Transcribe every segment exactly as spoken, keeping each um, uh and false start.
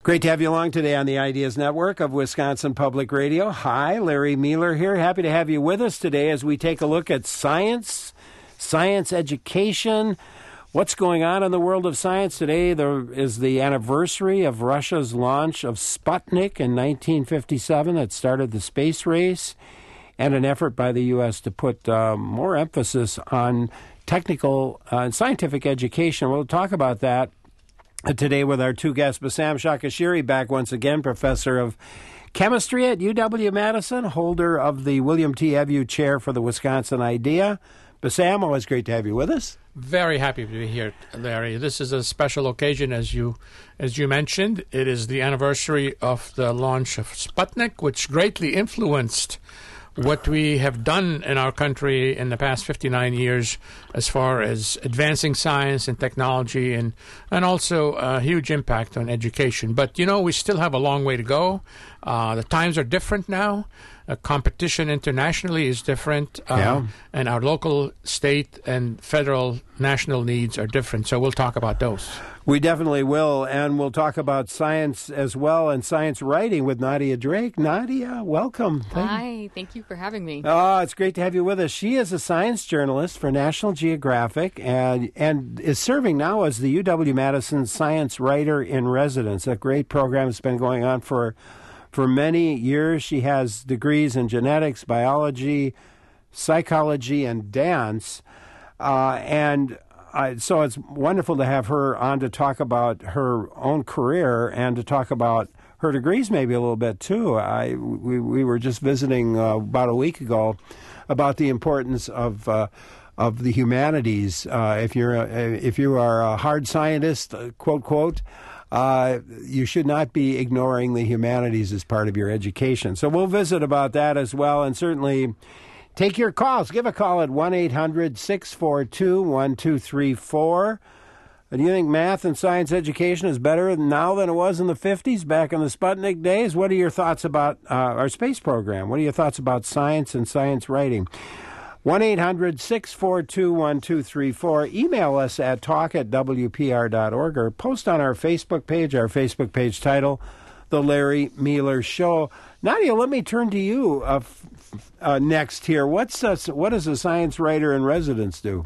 Great to have you along today on the Ideas Network of Wisconsin Public Radio. Hi, Larry Mueller here. Happy to have you with us today as we take a look at science, science education, what's going on in the world of science. Today there is the anniversary of Russia's launch of Sputnik in nineteen fifty-seven that started the space race, and an effort by the U S to put uh, more emphasis on technical and uh, scientific education. We'll talk about that today with our two guests. Bassam Shakashiri, back once again, professor of chemistry at U W-Madison, holder of the William T. Evu Chair for the Wisconsin Idea. Bassam, always great to have you with us. Very happy to be here, Larry. This is a special occasion, as you as you mentioned. It is the anniversary of the launch of Sputnik, which greatly influenced what we have done in our country in the past fifty-nine years as far as advancing science and technology, and, and also a huge impact on education. But, you know, we still have a long way to go. Uh, the times are different now. Uh, competition internationally is different. Uh, yeah. And our local, state, and federal, national needs are different. So we'll talk about those. We definitely will, and we'll talk about science as well and science writing with Nadia Drake. Nadia, welcome. Thank Hi, thank you for having me. Oh, it's great to have you with us. She is a science journalist for National Geographic and and is serving now as the U W-Madison Science Writer in Residence, a great program that's been going on for for many years. She has degrees in genetics, biology, psychology, and dance, uh, and Uh, so it's wonderful to have her on to talk about her own career and to talk about her degrees maybe a little bit too. I we we were just visiting uh, about a week ago about the importance of uh, of the humanities. Uh, if you're a, if you are a hard scientist, uh, quote quote, uh, you should not be ignoring the humanities as part of your education. So we'll visit about that as well, and certainly take your calls. Give a call at one eight hundred six four two one two three four. Do you think math and science education is better now than it was in the fifties, back in the Sputnik days? What are your thoughts about uh, our space program? What are your thoughts about science and science writing? one eight hundred six four two one two three four. Email us at talk at w p r dot org or post on our Facebook page, our Facebook page title, The Larry Mueller Show. Nadia, let me turn to you uh, f- uh, next here. What's uh, what does a science writer in residence do?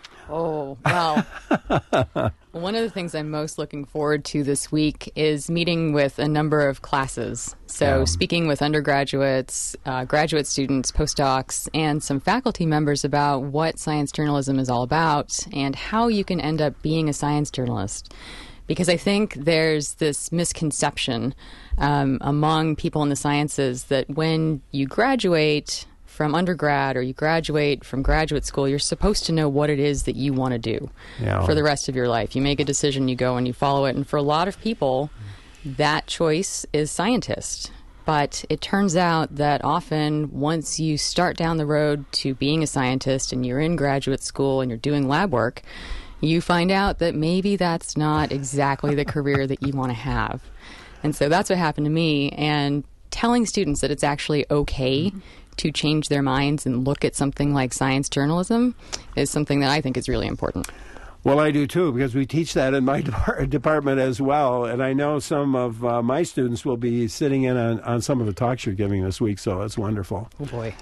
Oh, well, one of the things I'm most looking forward to this week is meeting with a number of classes. So yeah. Speaking with undergraduates, uh, graduate students, postdocs, and some faculty members about what science journalism is all about and how you can end up being a science journalist. Because I think there's this misconception um, among people in the sciences that when you graduate from undergrad or you graduate from graduate school, you're supposed to know what it is that you want to do yeah. for the rest of your life. You make a decision, you go and you follow it. And for a lot of people, that choice is scientist. But it turns out that often once you start down the road to being a scientist and you're in graduate school and you're doing lab work, you find out that maybe that's not exactly the career that you want to have. And so that's what happened to me. And telling students that it's actually okay mm-hmm. to change their minds and look at something like science journalism is something that I think is really important. Well, I do too, because we teach that in my department as well. And I know some of uh, my students will be sitting in on, on some of the talks you're giving this week, so that's wonderful. Oh, boy.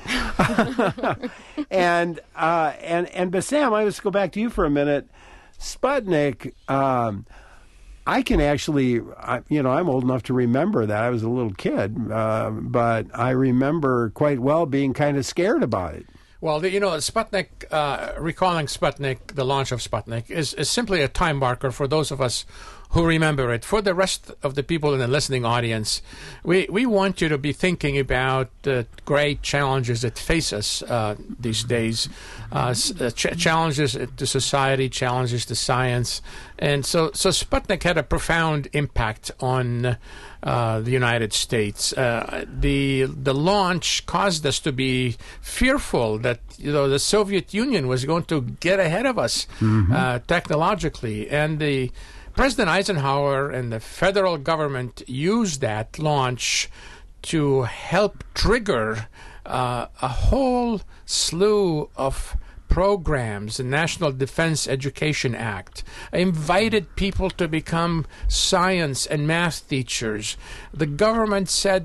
and, uh, and, and Bassam, I just go back to you for a minute. Sputnik, um, I can actually, I, you know, I'm old enough to remember that. I was a little kid, uh, but I remember quite well being kind of scared about it. Well, the, you know, Sputnik, uh, recalling Sputnik, the launch of Sputnik, is, is simply a time marker for those of us who remember it. For the rest of the people in the listening audience, we, we want you to be thinking about the great challenges that face us uh, these days, uh, ch- challenges to society, challenges to science. And so, so Sputnik had a profound impact on uh, the United States. Uh, the the launch caused us to be fearful that, you know, the Soviet Union was going to get ahead of us mm-hmm. uh, technologically, and the President Eisenhower and the federal government used that launch to help trigger uh, a whole slew of programs, the National Defense Education Act, invited people to become science and math teachers. The government said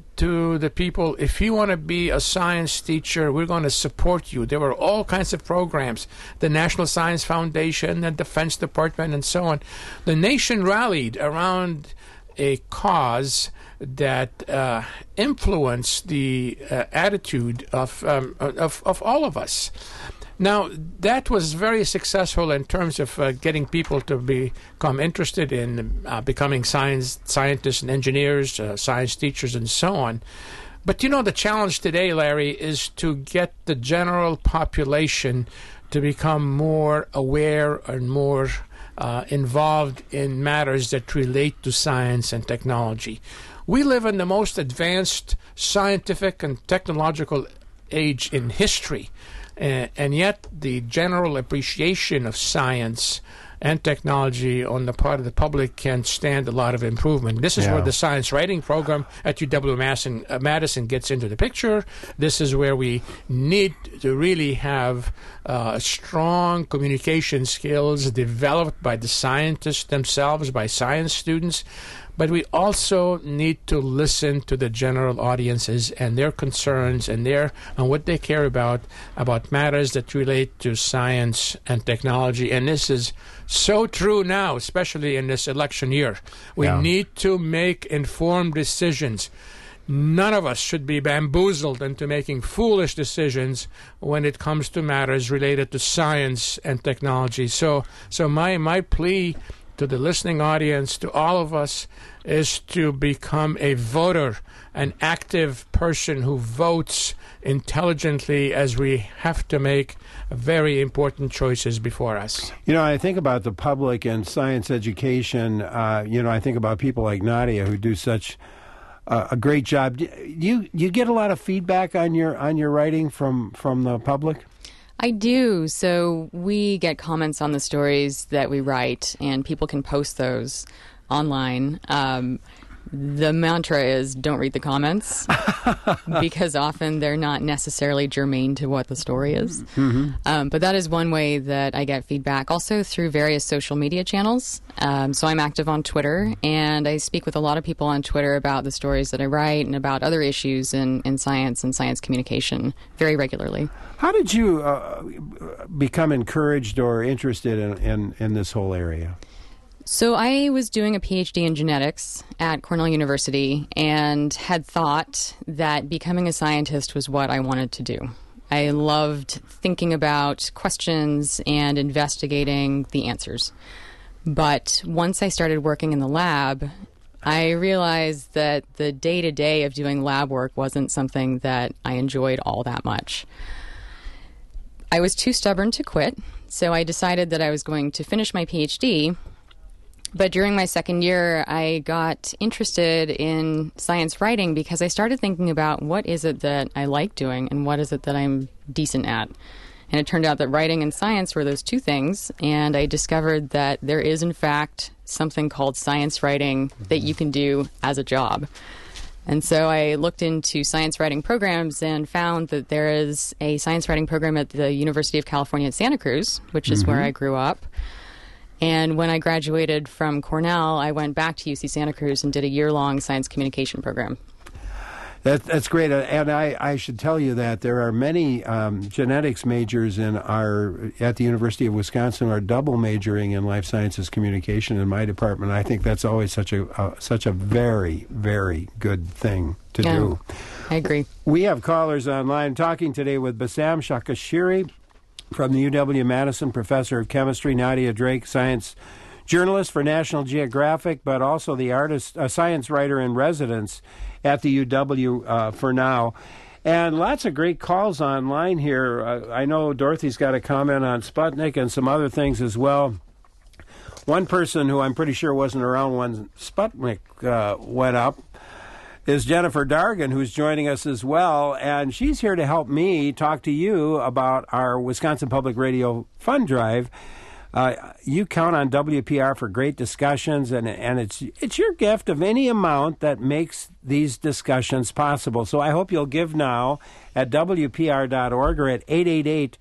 to the people, if you want to be a science teacher, we're going to support you. There were all kinds of programs, the National Science Foundation, the Defense Department, and so on. The nation rallied around a cause that uh, influenced the uh, attitude of, um, of of all of us. Now, that was very successful in terms of uh, getting people to become interested in uh, becoming science scientists and engineers, uh, science teachers, and so on. But you know, the challenge today, Larry, is to get the general population to become more aware and more uh, involved in matters that relate to science and technology. We live in the most advanced scientific and technological age in history. Uh, and yet the general appreciation of science and technology on the part of the public can stand a lot of improvement. This is Yeah. where the science writing program at U W Madison, uh, Madison gets into the picture. This is where we need to really have uh, strong communication skills developed by the scientists themselves, by science students. But we also need to listen to the general audiences and their concerns and their and what they care about, about matters that relate to science and technology. And this is so true now, especially in this election year. We Yeah. need to make informed decisions. None of us should be bamboozled into making foolish decisions when it comes to matters related to science and technology. So, so my my plea to the listening audience, to all of us, is to become a voter, an active person who votes intelligently, as we have to make very important choices before us. You know, I think about the public and science education. Uh, you know, I think about people like Nadia who do such uh, a great job. Do you you get a lot of feedback on your on your writing from from the public? I do. So we get comments on the stories that we write, and people can post those online. Um, the mantra is don't read the comments because often they're not necessarily germane to what the story is. Mm-hmm. Um, but that is one way that I get feedback. Also through various social media channels. Um, so I'm active on Twitter, and I speak with a lot of people on Twitter about the stories that I write and about other issues in, in science and science communication very regularly. How did you uh, become encouraged or interested in, in, in this whole area? So I was doing a PhD in genetics at Cornell University and had thought that becoming a scientist was what I wanted to do. I loved thinking about questions and investigating the answers. But once I started working in the lab, I realized that the day-to-day of doing lab work wasn't something that I enjoyed all that much. I was too stubborn to quit, so I decided that I was going to finish my PhD. But during my second year, I got interested in science writing because I started thinking about what is it that I like doing and what is it that I'm decent at. And it turned out that writing and science were those two things, and I discovered that there is, in fact, something called science writing that you can do as a job. And so I looked into science writing programs and found that there is a science writing program at the University of California at Santa Cruz, which is mm-hmm. where I grew up. And when I graduated from Cornell, I went back to U C Santa Cruz and did a year-long science communication program. That, that's great. And I, I should tell you that there are many um, genetics majors in our at the University of Wisconsin who are double majoring in life sciences communication in my department. I think that's always such a uh, such a very, very good thing to yeah, do. I agree. We have callers online talking today with Bassam Shakashiri from the U W Madison, professor of chemistry, Nadia Drake, science journalist for National Geographic, but also the artist, uh, science writer in residence at the U W uh, for now. And lots of great calls online here. Uh, I know Dorothy's got a comment on Sputnik and some other things as well. One person who I'm pretty sure wasn't around when Sputnik uh, went up is Jennifer Dargan, who's joining us as well, and she's here to help me talk to you about our Wisconsin Public Radio Fund Drive. Uh, you count on W P R for great discussions, and and it's it's your gift of any amount that makes these discussions possible. So I hope you'll give now at W P R dot org or at eight eight eight,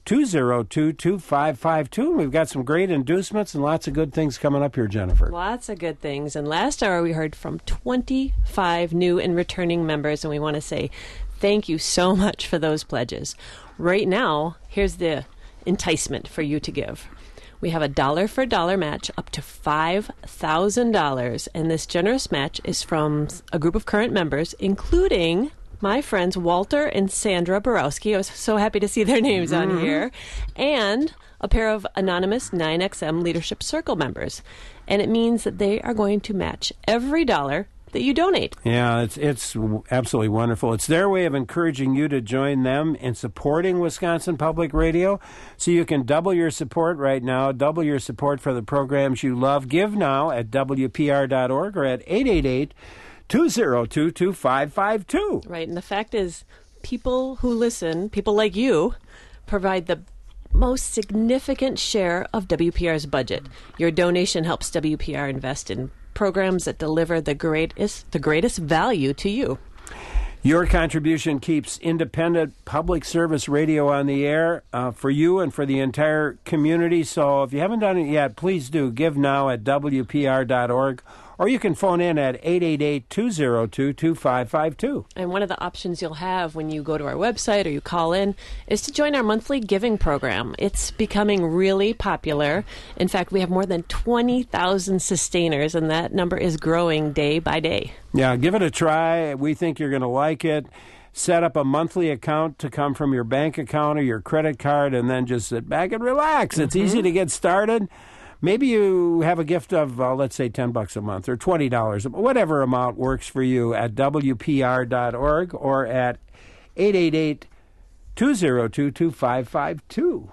two oh two, two five five two. We've got some great inducements and lots of good things coming up here, Jennifer. Lots of good things. And last hour we heard from twenty-five new and returning members, and we want to say thank you so much for those pledges. Right now, here's the enticement for you to give. We have a dollar for dollar match up to five thousand dollars, and this generous match is from a group of current members, including my friends Walter and Sandra Borowski. I was so happy to see their names mm-hmm. on here. And a pair of anonymous nine X M Leadership Circle members. And it means that they are going to match every dollar that you donate. Yeah, it's it's absolutely wonderful. It's their way of encouraging you to join them in supporting Wisconsin Public Radio. So you can double your support right now, double your support for the programs you love. Give now at W P R dot org or at eight eight eight, two oh two, two five five two. Right, and the fact is, people who listen, people like you, provide the most significant share of W P R's budget. Your donation helps W P R invest in programs that deliver the greatest the greatest value to you. Your contribution keeps independent public service radio on the air uh, for you and for the entire community. So if you haven't done it yet, please do. Give now at W P R dot org, or you can phone in at eight eight eight, two oh two, two five five two. And one of the options you'll have when you go to our website or you call in is to join our monthly giving program. It's becoming really popular. In fact, we have more than twenty thousand sustainers, and that number is growing day by day. Yeah, give it a try. We think you're going to like it. Set up a monthly account to come from your bank account or your credit card, and then just sit back and relax. Mm-hmm. It's easy to get started. Maybe you have a gift of, uh, let's say, ten bucks a month or twenty dollars, whatever amount works for you at W P R dot org or at eight eight eight, two oh two, two five five two.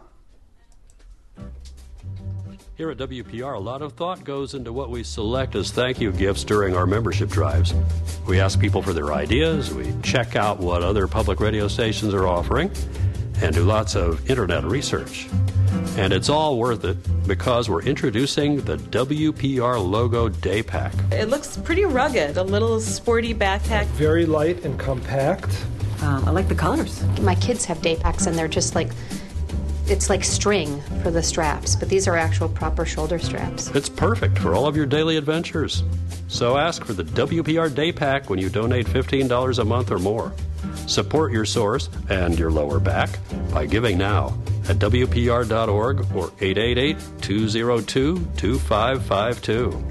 Here at W P R, a lot of thought goes into what we select as thank you gifts during our membership drives. We ask people for their ideas, we check out what other public radio stations are offering, and do lots of internet research. And it's all worth it because we're introducing the W P R Logo Day Pack. It looks pretty rugged, a little sporty backpack. Very light and compact. Um, I like the colors. My kids have day packs and they're just like, it's like string for the straps, but these are actual proper shoulder straps. It's perfect for all of your daily adventures. So ask for the W P R Day Pack when you donate fifteen dollars a month or more. Support your source and your lower back by giving now at W P R dot org or eight eight eight, two oh two, two five five two.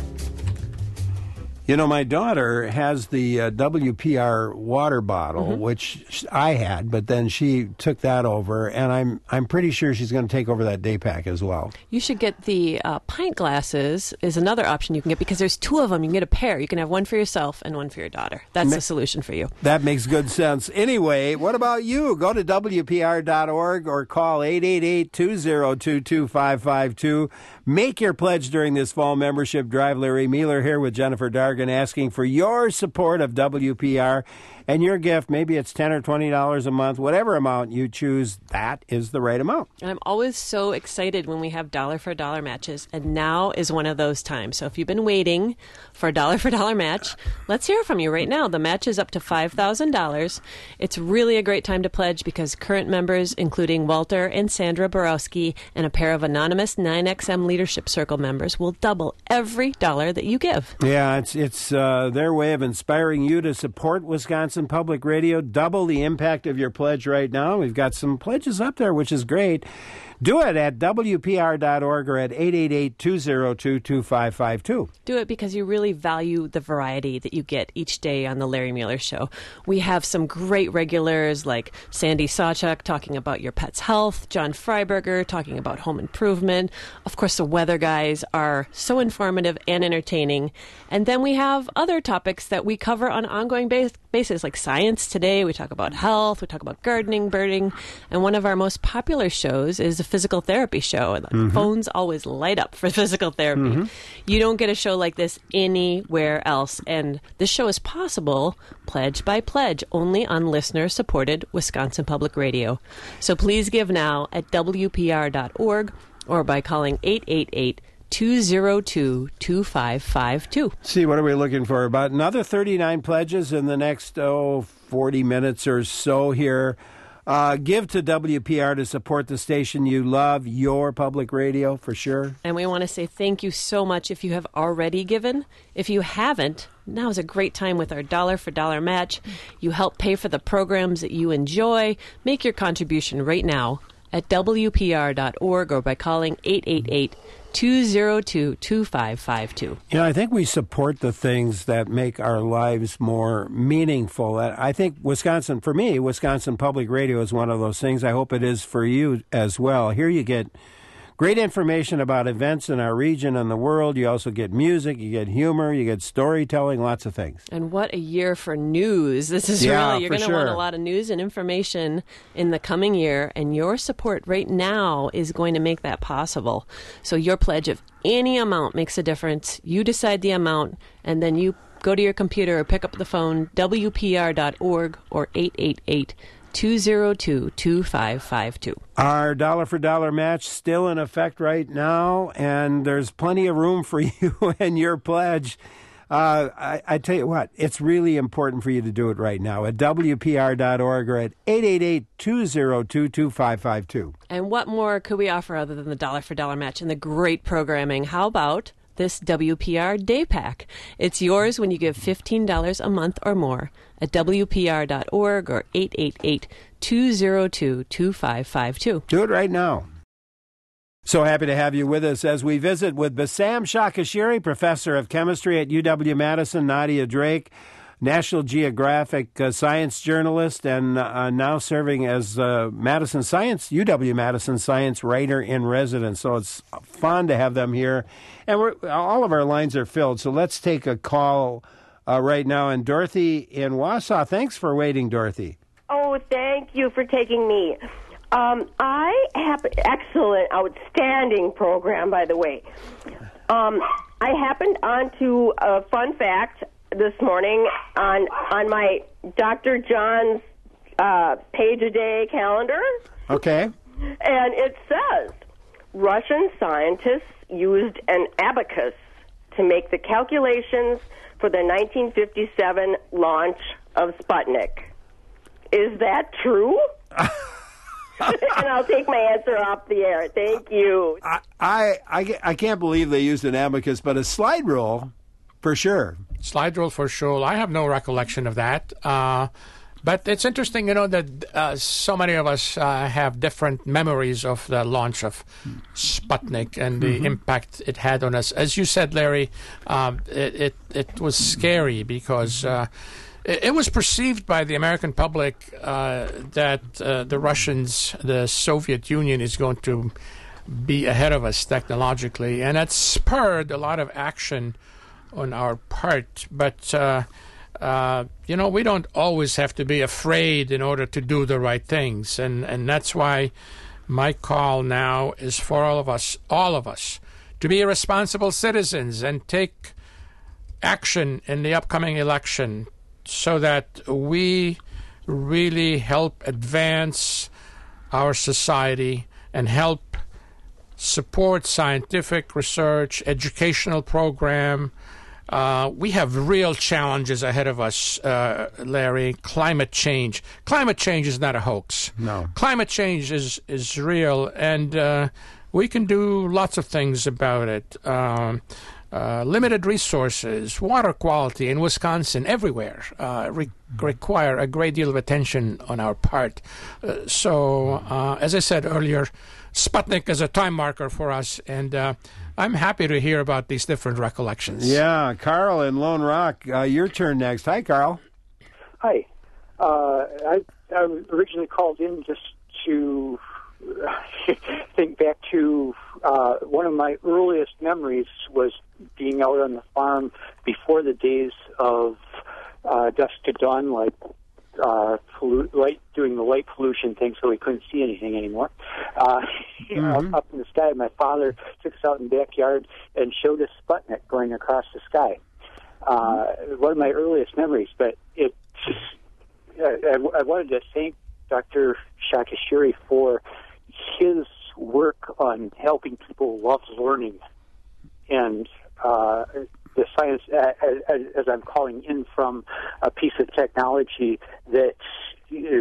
You know, my daughter has the uh, W P R water bottle, mm-hmm. which I had, but then she took that over, and I'm I'm pretty sure she's going to take over that day pack as well. You should get the uh, pint glasses is another option you can get because there's two of them. You can get a pair. You can have one for yourself and one for your daughter. That's Ma- the solution for you. That makes good sense. Anyway, what about you? Go to W P R dot org or call eight eight eight, two oh two, two five five two. Make your pledge during this fall membership drive. Larry Mueller here with Jennifer Dargan asking for your support of W P R and your gift. Maybe it's ten dollars or twenty dollars a month, whatever amount you choose, that is the right amount. And I'm always so excited when we have dollar for dollar matches, and now is one of those times. So if you've been waiting for a dollar for dollar match, let's hear from you right now. The match is up to five thousand dollars. It's really a great time to pledge because current members, including Walter and Sandra Borowski and a pair of anonymous nine X M Leadership Circle members, will double every dollar that you give. Yeah, it's it's uh, their way of inspiring you to support Wisconsin Public Radio. Double the impact of your pledge right now. We've got some pledges up there, which is great. Do it at W P R dot org or at eight eight eight, two oh two, two five five two. Do it because you really value the variety that you get each day on the Larry Mueller Show. We have some great regulars like Sandy Sawchuk talking about your pet's health, John Freiberger talking about home improvement. Of course, the weather guys are so informative and entertaining. And then we have other topics that we cover on an ongoing base, basis, like Science Today. We talk about health. We talk about gardening, birding. And one of our most popular shows is a physical therapy show. And the mm-hmm. phones always light up for physical therapy. Mm-hmm. You don't get a show like this anywhere else. And this show is possible, pledge by pledge, only on listener-supported Wisconsin Public Radio. So please give now at W P R dot org or by calling eight eight eight, two oh two, two five five two. See, what are we looking for? About another thirty-nine pledges in the next, oh, forty minutes or so here. Uh, give to W P R to support the station you love, your public radio, for sure. And we want to say thank you so much if you have already given. If you haven't, now is a great time with our dollar for dollar match. You help pay for the programs that you enjoy. Make your contribution right now at W P R dot org or by calling eight eight eight, two zero two, two five five two. You know, I think we support the things that make our lives more meaningful. I think Wisconsin, for me, Wisconsin Public Radio is one of those things. I hope it is for you as well. Here you get great information about events in our region and the world. You also get music, you get humor, you get storytelling, lots of things. And what a year for news. This is yeah, really, you're going to sure. want a lot of news and information in the coming year, and your support right now is going to make that possible. So your pledge of any amount makes a difference. You decide the amount, and then you go to your computer or pick up the phone, W P R dot org or eight eight eight, two zero two, two five five two. Our dollar for dollar match still in effect right now, and there's plenty of room for you and your pledge. Uh, I, I tell you what, it's really important for you to do it right now at W P R dot org or at eight eight eight, two zero two, two five five two. And what more could we offer other than the dollar for dollar match and the great programming? How about this W P R Day Pack? It's yours when you give fifteen dollars a month or more at W P R dot org or eight eight eight, two zero two, two five five two. Do it right now. So happy to have you with us as we visit with Bassam Shakashiri, professor of chemistry at U W-Madison, Nadia Drake, National Geographic uh, science journalist, and uh, now serving as uh, Madison Science, U W-Madison Science writer in residence. So it's fun to have them here. And we're, all of our lines are filled, so let's take a call uh, right now. And Dorothy in Wausau, thanks for waiting, Dorothy. Oh, thank you for taking me. Um, I have excellent, outstanding program, by the way. Um, I happened onto a fun fact this morning on on my Doctor John's uh, page-a-day calendar. Okay. And it says, Russian scientists used an abacus to make the calculations for the nineteen fifty-seven launch of Sputnik. Is that true? And I'll take my answer off the air. Thank you. I, I, I, I can't believe they used an abacus, but a slide rule, for sure. Slide rule for sure. I have no recollection of that. Uh, but it's interesting, you know, that uh, so many of us uh, have different memories of the launch of Sputnik and the mm-hmm. impact it had on us. As you said, Larry, um, it, it, it was scary because uh, it, it was perceived by the American public uh, that uh, the Russians, the Soviet Union, is going to be ahead of us technologically. And that spurred a lot of action on our part, but uh, uh, you know, we don't always have to be afraid in order to do the right things, and and that's why my call now is for all of us, all of us, to be responsible citizens and take action in the upcoming election, so that we really help advance our society and help support scientific research, educational program. Uh, we have real challenges ahead of us, uh, Larry. Climate change. Climate change is not a hoax. No. Climate change is, is real, and uh, we can do lots of things about it. Um, uh, limited resources, water quality in Wisconsin, everywhere, uh, re- require a great deal of attention on our part. Uh, so, uh, as I said earlier, Sputnik is a time marker for us, and uh, I'm happy to hear about these different recollections. Yeah, Carl in Lone Rock, uh, your turn next. Hi, Carl. Hi. Uh, I, I originally called in just to think back to uh, one of my earliest memories was being out on the farm before the days of uh, dusk to dawn, like uh, pollute, light, doing the light pollution thing, so we couldn't see anything anymore. Uh, mm-hmm. Up in the sky, my father took us out in the backyard and showed us Sputnik going across the sky. Uh, one of my earliest memories, but it. I, I wanted to thank Doctor Shakashiri for his work on helping people love learning and uh, the science, as, as I'm calling in from a piece of technology that is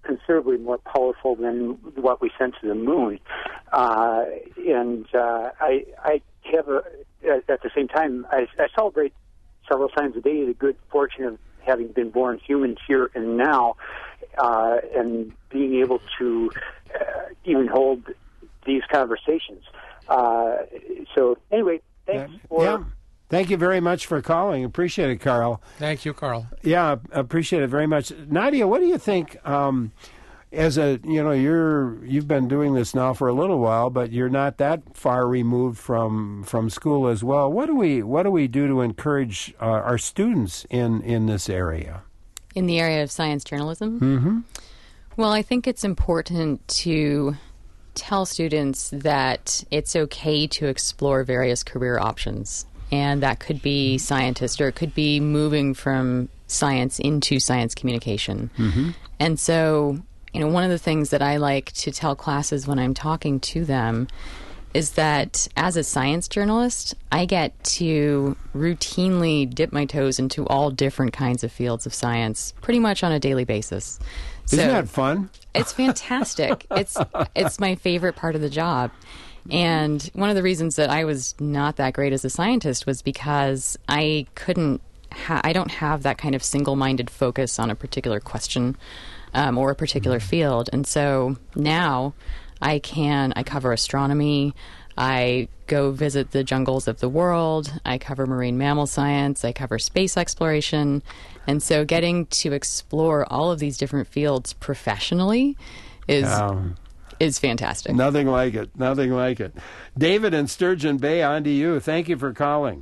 considerably more powerful than what we sent to the moon. Uh, and uh, I, I have a, at the same time, I, I celebrate several times a day the good fortune of having been born human here and now, uh, and being able to uh, even hold these conversations. Uh, so anyway, thanks yeah. for... Yeah. Thank you very much for calling. Appreciate it, Carl. Thank you, Carl. Yeah, appreciate it very much. Nadia, what do you think? Um, as a you know, you're you've been doing this now for a little while, but you're not that far removed from from school as well. What do we what do we do to encourage uh, our students in in this area? In the area of science journalism? Mm-hmm. Well, I think it's important to tell students that it's okay to explore various career options. And that could be scientist, or it could be moving from science into science communication. Mm-hmm. And so, you know, one of the things that I like to tell classes when I'm talking to them is that as a science journalist, I get to routinely dip my toes into all different kinds of fields of science pretty much on a daily basis. Isn't so, that fun? It's fantastic. it's it's my favorite part of the job. And one of the reasons that I was not that great as a scientist was because I couldn't, ha- I don't have that kind of single-minded focus on a particular question um, or a particular field. And so now I can, I cover astronomy, I go visit the jungles of the world, I cover marine mammal science, I cover space exploration. And so getting to explore all of these different fields professionally is... Um. is fantastic. Nothing like it. Nothing like it. David in Sturgeon Bay, on to you. Thank you for calling.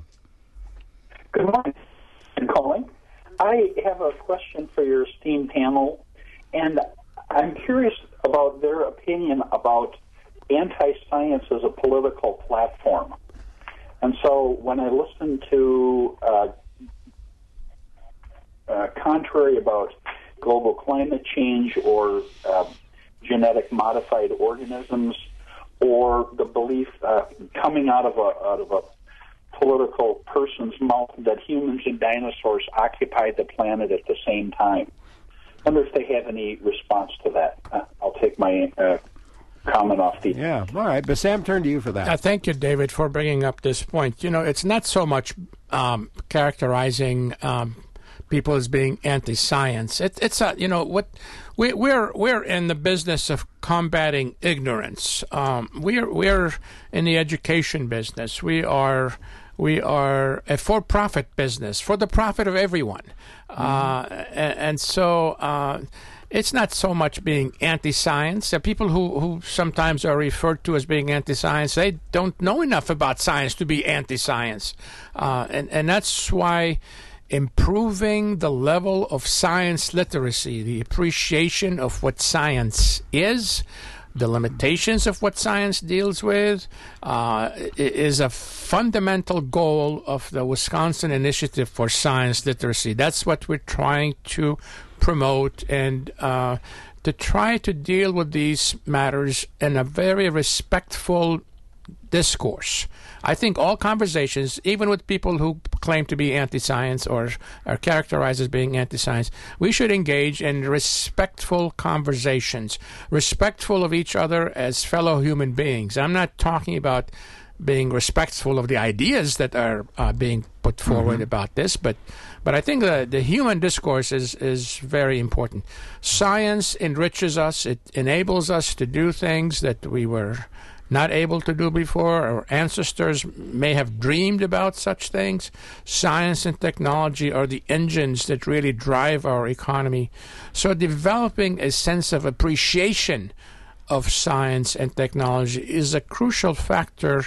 Good morning. I'm calling. I have a question for your esteemed panel, and I'm curious about their opinion about anti-science as a political platform. And so when I listen to uh, uh, contrary about global climate change or uh, genetic modified organisms, or the belief uh, coming out of a out of a political person's mouth that humans and dinosaurs occupied the planet at the same time. I wonder if they have any response to that. Uh, I'll take my uh, comment off the... Yeah, all right. But Sam, turn to you for that. Uh, thank you, David, for bringing up this point. You know, it's not so much um, characterizing um, people as being anti-science. It, it's, uh, you know, what... We, we're we're in the business of combating ignorance. Um, we're we're in the education business. We are we are a for-profit business for the profit of everyone, mm-hmm. uh, and, and so uh, it's not so much being anti-science. Uh, people who, who sometimes are referred to as being anti-science, they don't know enough about science to be anti-science, uh, and and that's why. Improving the level of science literacy, the appreciation of what science is, the limitations of what science deals with, uh, is a fundamental goal of the Wisconsin Initiative for Science Literacy. That's what we're trying to promote, and uh, to try to deal with these matters in a very respectful discourse. I think all conversations, even with people who claim to be anti-science or are characterized as being anti-science, we should engage in respectful conversations, respectful of each other as fellow human beings. I'm not talking about being respectful of the ideas that are uh, being put forward mm-hmm. about this, but but I think the, the human discourse is, is very important. Science enriches us. It enables us to do things that we were not able to do before. Our ancestors may have dreamed about such things. Science and technology are the engines that really drive our economy. So developing a sense of appreciation of science and technology is a crucial factor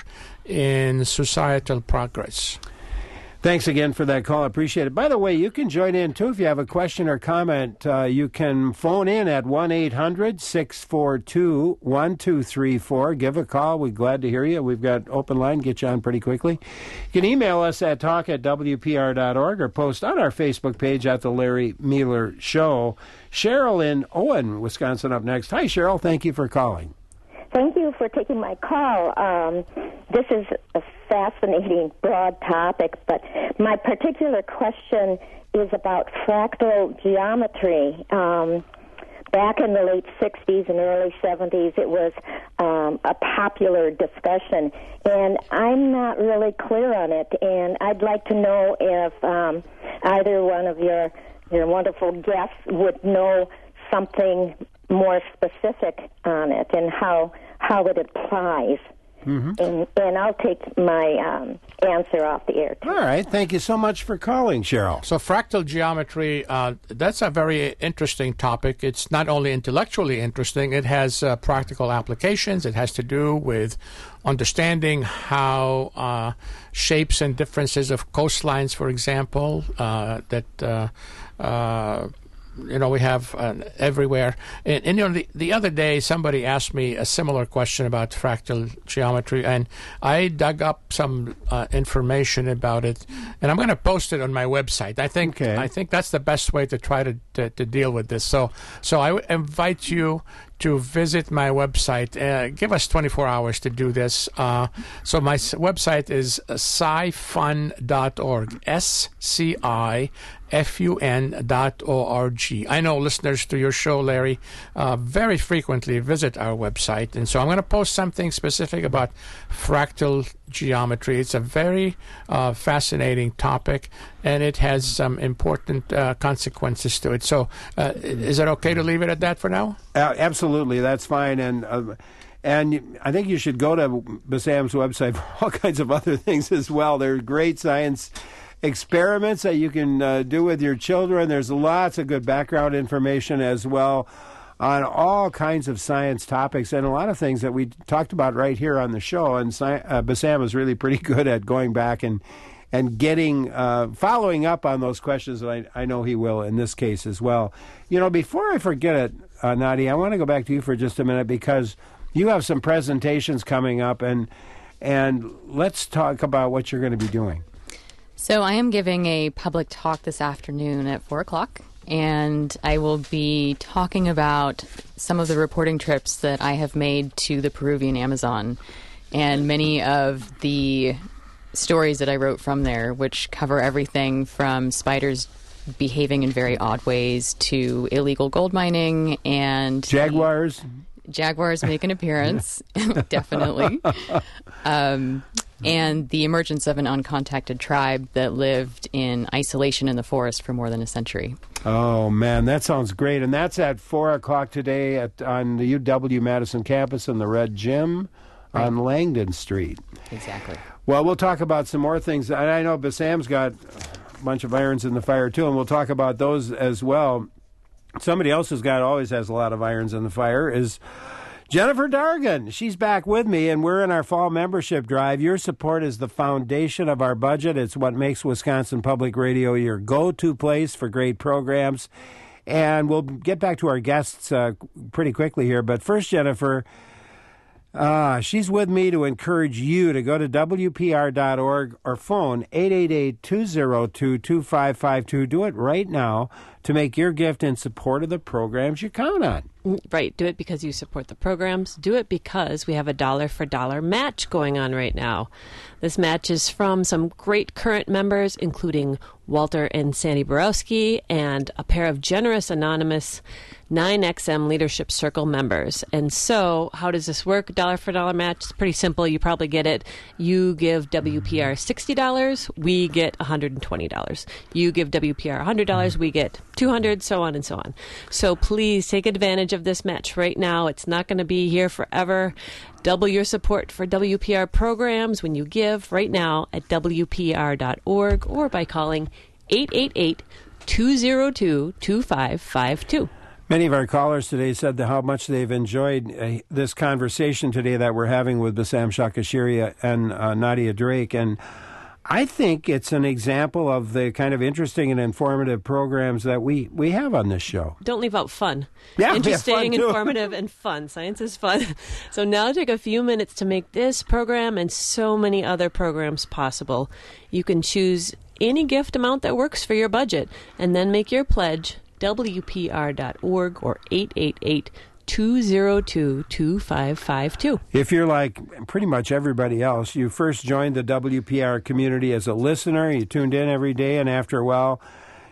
in societal progress. Thanks again for that call. I appreciate it. By the way, you can join in, too, if you have a question or comment. Uh, you can phone in at one eight hundred six four two one two three four. Give a call. We're glad to hear you. We've got open line. Get you on pretty quickly. You can email us at talk at w p r dot org or post on our Facebook page at The Larry Mueller Show. Cheryl in Owen, Wisconsin, up next. Hi, Cheryl. Thank you for calling. Thank you for taking my call. Um, this is a fascinating, broad topic, but my particular question is about fractal geometry. Um, back in the late sixties and early seventies, it was um, a popular discussion, and I'm not really clear on it. And I'd like to know if um, either one of your your wonderful guests would know something more specific on it and how how it applies. Mm-hmm. And, and I'll take my um, answer off the air, too. All right. Thank you so much for calling, Cheryl. So fractal geometry, uh, that's a very interesting topic. It's not only intellectually interesting, it has uh, practical applications. It has to do with understanding how uh, shapes and differences of coastlines, for example, uh, that... Uh, uh, You know, we have uh, everywhere. And, and, you know, the, the other day, somebody asked me a similar question about fractal geometry, and I dug up some uh, information about it, and I'm going to post it on my website. I think okay. I think that's the best way to try to, to, to deal with this. So, so I w- invite you to visit my website. Uh, give us twenty-four hours to do this. Uh, so my s- website is sci fun dot org, S C I F U N dot O R G. I know listeners to your show, Larry, uh, very frequently visit our website, and so I'm going to post something specific about fractal geometry. It's a very uh, fascinating topic, and it has some important uh, consequences to it. So uh, is it okay to leave it at that for now? Uh, absolutely, that's fine. And uh, and I think you should go to Bassam's website for all kinds of other things as well. There are great science experiments that you can uh, do with your children. There's lots of good background information as well on all kinds of science topics and a lot of things that we talked about right here on the show. And uh, Bassam is really pretty good at going back and and getting, uh, following up on those questions. I, I know he will in this case as well. You know, before I forget it, uh, Nadia, I want to go back to you for just a minute because you have some presentations coming up, and and let's talk about what you're going to be doing. So I am giving a public talk this afternoon at four o'clock, and I will be talking about some of the reporting trips that I have made to the Peruvian Amazon and many of the stories that I wrote from there, which cover everything from spiders behaving in very odd ways to illegal gold mining and... Jaguars? Jaguars make an appearance, definitely. Um, and the emergence of an uncontacted tribe that lived in isolation in the forest for more than a century. Oh, man, that sounds great. And that's at four o'clock today at, on the U W-Madison campus in the Red Gym right. on Langdon Street. Exactly. Well, we'll talk about some more things. And I know Bassam's got a bunch of irons in the fire, too, and we'll talk about those as well. Somebody else who's got always has a lot of irons in the fire is Jennifer Dargan. She's back with me, and we're in our fall membership drive. Your support is the foundation of our budget. It's what makes Wisconsin Public Radio your go-to place for great programs. And we'll get back to our guests uh, pretty quickly here. But first, Jennifer, uh, she's with me to encourage you to go to W P R dot org or phone eight eight eight, two zero two, two five five two. Do it right now to make your gift in support of the programs you count on. Right. Do it because you support the programs. Do it because we have a dollar for dollar match going on right now. This match is from some great current members, including Walter and Sandy Borowski, and a pair of generous anonymous nine X M Leadership Circle members. And so, how does this work? Dollar for dollar match? It's pretty simple. You probably get it. You give W P R sixty dollars, we get one hundred twenty dollars. You give W P R one hundred dollars, we get two hundred dollars, so on and so on. So please take advantage of this match right now. It's not going to be here forever. Double your support for W P R programs when you give right now at W P R dot org or by calling eight eight eight, two zero two, two five five two. Many of our callers today said how much they've enjoyed uh, this conversation today that we're having with Bassam Shakashiri and uh, Nadia Drake. And I think it's an example of the kind of interesting and informative programs that we, we have on this show. Don't leave out fun. Yeah, interesting, fun informative, and fun. Science is fun. So now take a few minutes to make this program and so many other programs possible. You can choose any gift amount that works for your budget and then make your pledge W P R dot org or eight eight eight, two zero two, two five five two. If you're like pretty much everybody else, you first joined the W P R community as a listener, you tuned in every day, and after a while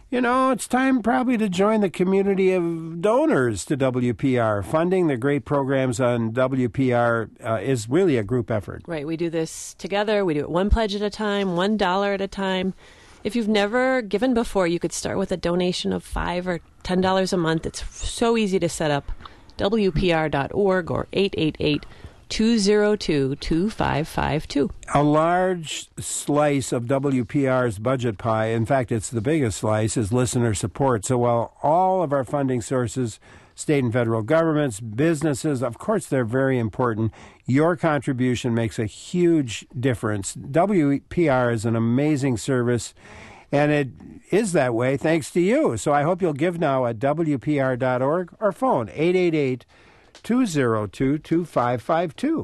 you know, it's time probably to join the community of donors to W P R. Funding the great programs on W P R uh, is really a group effort. Right. We do this together. We do it one pledge at a time, one dollar at a time. If you've never given before, you could start with a donation of five or ten dollars a month. It's so easy to set up. W P R dot org or eight eight eight, two zero two, two five five two. A large slice of W P R's budget pie, in fact, it's the biggest slice, is listener support. So while all of our funding sources, state and federal governments, businesses, of course, they're very important, your contribution makes a huge difference. W P R is an amazing service, and it is that way thanks to you. So I hope you'll give now at W P R dot org or phone eight eight eight, two zero two, two five five two.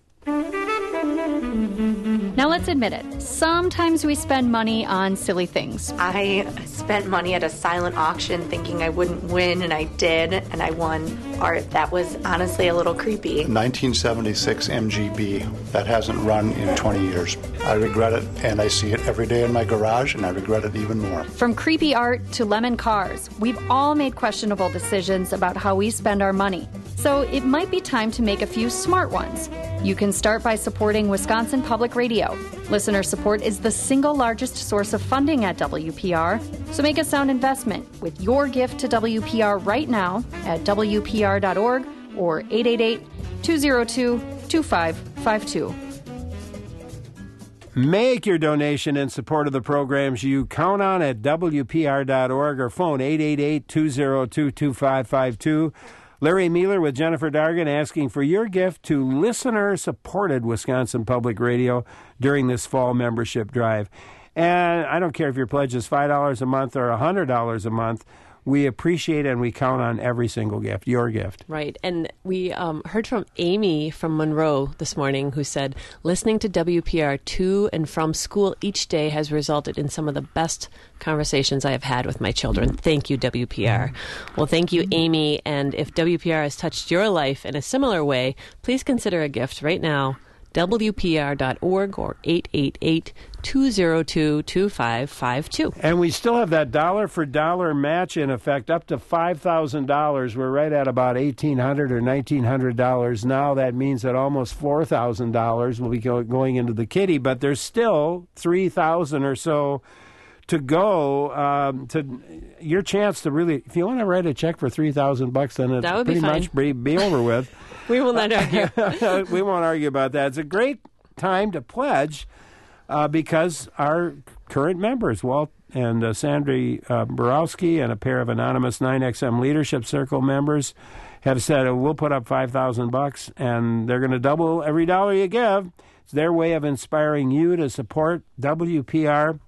Now let's admit it. Sometimes we spend money on silly things. I spent money at a silent auction thinking I wouldn't win, and I did, and I won art that was honestly a little creepy. nineteen seventy-six M G B. That hasn't run in twenty years. I regret it, and I see it every day in my garage, and I regret it even more. From creepy art to lemon cars, we've all made questionable decisions about how we spend our money. So it might be time to make a few smart ones. You can start by supporting Wisconsin Public Radio. Listener support is the single largest source of funding at W P R, so make a sound investment with your gift to W P R right now at W P R dot org or eight eight eight, two zero two, two five five two. Make your donation in support of the programs you count on at W P R dot org or phone eight eight eight, two zero two, two five five two. Larry Mueller with Jennifer Dargan asking for your gift to listener-supported Wisconsin Public Radio during this fall membership drive. And I don't care if your pledge is five dollars a month or one hundred dollars a month. We appreciate and we count on every single gift, your gift. Right. And we um, heard from Amy from Monroe this morning who said, listening to W P R to and from school each day has resulted in some of the best conversations I have had with my children. Thank you, W P R. Well, thank you, Amy. And if W P R has touched your life in a similar way, please consider a gift right now. W P R dot org or eight eight eight, two zero two, two five five two. And we still have that dollar for dollar match in effect up to five thousand dollars. We're right at about eighteen hundred dollars or nineteen hundred dollars now. That means that almost four thousand dollars will be go- going into the kitty, but there's still three thousand dollars or so to go. Um, to your chance to really, if you want to write a check for three thousand bucks, then it's that would pretty be fine. much be, be over with. We will not argue. We won't argue about that. It's a great time to pledge uh, because our current members, Walt and uh, Sandry uh, Borowski and a pair of anonymous nine X M Leadership Circle members, have said, oh, we'll put up five thousand bucks, and they're going to double every dollar you give. It's their way of inspiring you to support W P R.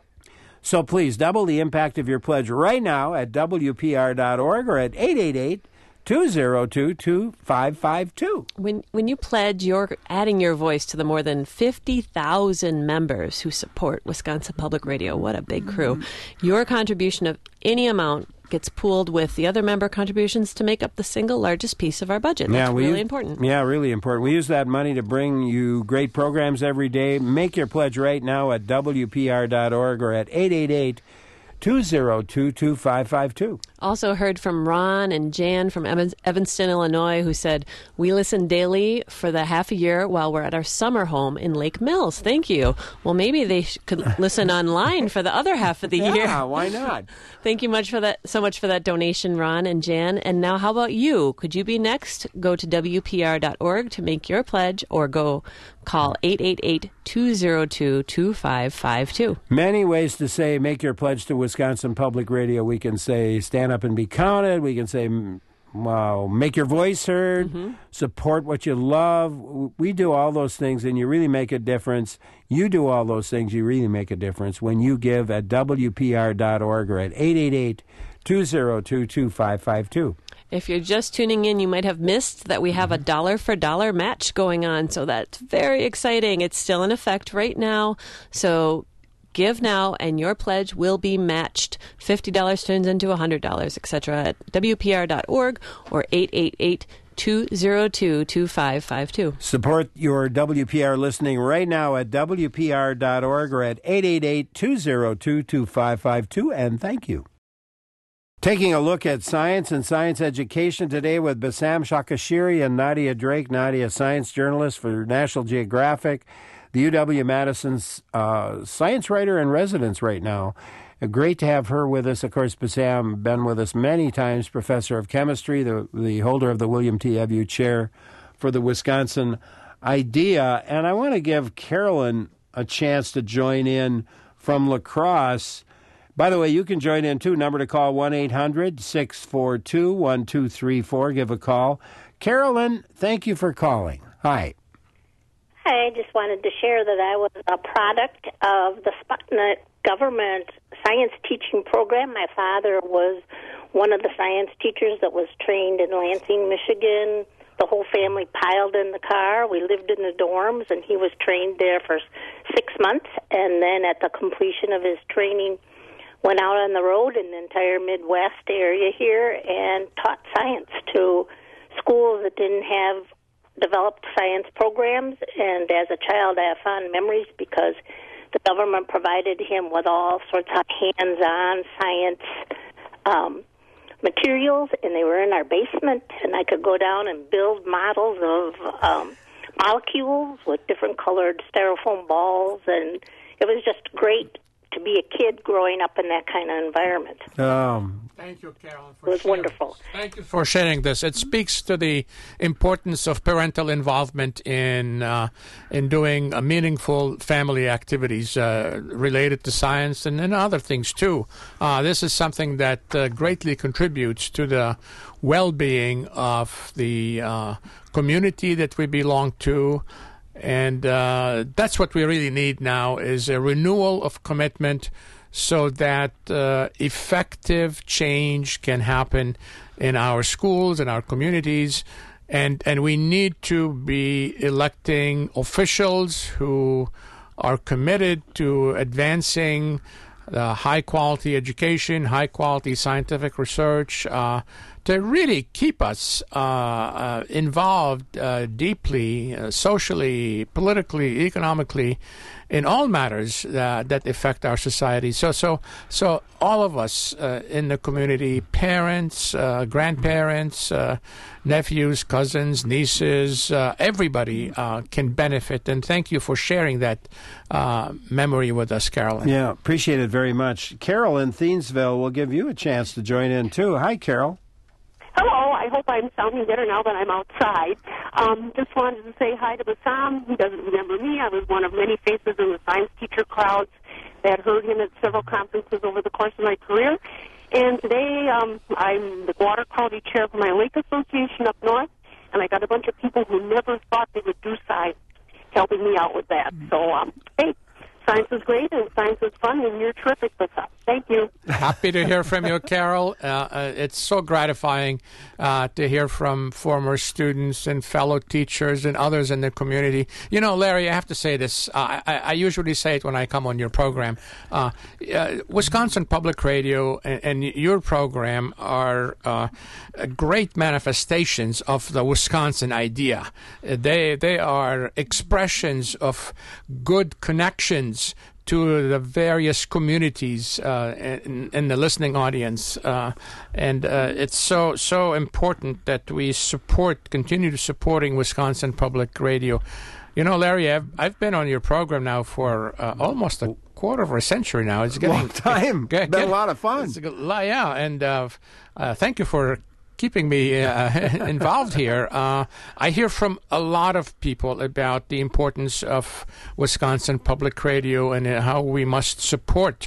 So please, double the impact of your pledge right now at W P R dot org or at eight eight eight, two zero two, two five five two. When when you pledge, you're adding your voice to the more than fifty thousand members who support Wisconsin Public Radio. What a big crew. Mm-hmm. Your contribution of any amount gets pooled with the other member contributions to make up the single largest piece of our budget. That's yeah, really use, important. Yeah, really important. We use that money to bring you great programs every day. Make your pledge right now at W P R dot org or at eight eight eight, two zero two, two five five two. Also heard from Ron and Jan from Evans- Evanston, Illinois, who said, we listen daily for the half a year while we're at our summer home in Lake Mills. Thank you. Well, maybe they sh- could listen online for the other half of the yeah, year. Yeah, why not? Thank you much for that, so much for that donation, Ron and Jan. And now how about you? Could you be next? Go to W P R dot org to make your pledge or go call eight eight eight, two zero two, two five five two. Many ways to say make your pledge to Wisconsin Public Radio. We can say stand up and be counted. We can say, wow, make your voice heard, mm-hmm. support what you love. We do all those things, and you really make a difference. You do all those things, you really make a difference when you give at W P R dot org or at eight eight eight, two zero two, two five five two. If you're just tuning in, you might have missed that we have a dollar for dollar match going on, so that's very exciting. It's still in effect right now, so give now, and your pledge will be matched. fifty dollars turns into one hundred dollars, et cetera at W P R dot org or eight eight eight, two zero two, two five five two. Support your W P R listening right now at W P R dot org or at eight eight eight, two zero two, two five five two, and thank you. Taking a look at science and science education today with Bassam Shakashiri and Nadia Drake. Nadia, science journalist for National Geographic, the U W-Madison's uh, science writer in residence right now. Uh, great to have her with us. Of course, Bassam, been with us many times, professor of chemistry, the, the holder of the William T. Evu Chair for the Wisconsin IDEA. And I want to give Carolyn a chance to join in from La Crosse. By the way, you can join in, too. Number to call, one eight hundred, six four two, one two three four. Give a call. Carolyn, thank you for calling. Hi. Hi, I just wanted to share that I was a product of the Sputnik government science teaching program. My father was one of the science teachers that was trained in Lansing, Michigan. The whole family piled in the car. We lived in the dorms, and he was trained there for six months. And then at the completion of his training, went out on the road in the entire Midwest area here and taught science to schools that didn't have developed science programs. And as a child, I have fond memories because the government provided him with all sorts of hands-on science um, materials, and they were in our basement, and I could go down and build models of um, molecules with different colored styrofoam balls, and it was just great to be a kid growing up in that kind of environment. Um, Thank you, Carolyn. It was wonderful. Thank you for sharing this. It speaks to the importance of parental involvement in uh, in doing uh, meaningful family activities uh, related to science and, and other things too. Uh, this is something that uh, greatly contributes to the well-being of the uh, community that we belong to. And uh, that's what we really need now is a renewal of commitment so that uh, effective change can happen in our schools, in our communities. And, and we need to be electing officials who are committed to advancing uh, high-quality education, high-quality scientific research, uh, to really keep us uh, uh, involved uh, deeply, uh, socially, politically, economically, in all matters uh, that affect our society. So, so, so all of us uh, in the community, parents, uh, grandparents, uh, nephews, cousins, nieces, uh, everybody uh, can benefit. And thank you for sharing that uh, memory with us, Carolyn. Yeah, appreciate it very much. Carol in Thiensville will give you a chance to join in, too. Hi, Carol. Hello, I hope I'm sounding better now that I'm outside. Um, just wanted to say hi to Bassam. He doesn't remember me. I was one of many faces in the science teacher crowds that heard him at several conferences over the course of my career. And today um, I'm the water quality chair for my lake association up north, and I got a bunch of people who never thought they would do science helping me out with that. So, um, hey, science is great, and science is fun, and you're terrific, Bassam. Thank you. Happy to hear from you, Carol. Uh, uh, it's so gratifying uh, to hear from former students and fellow teachers and others in the community. You know, Larry, I have to say this. Uh, I, I usually say it when I come on your program. Uh, uh, Wisconsin Public Radio and, and your program are uh, great manifestations of the Wisconsin idea. They, they are expressions of good connections to the various communities uh, in, in the listening audience, uh, and uh, it's so so important that we support, continue to supporting Wisconsin Public Radio. You know, Larry, I've I've been on your program now for uh, almost a quarter of a century now. It's getting long time. Get, been get, a lot of fun. It's a, yeah, and uh, uh, thank you for keeping me uh, involved here. Uh, I hear from a lot of people about the importance of Wisconsin Public Radio and uh, how we must support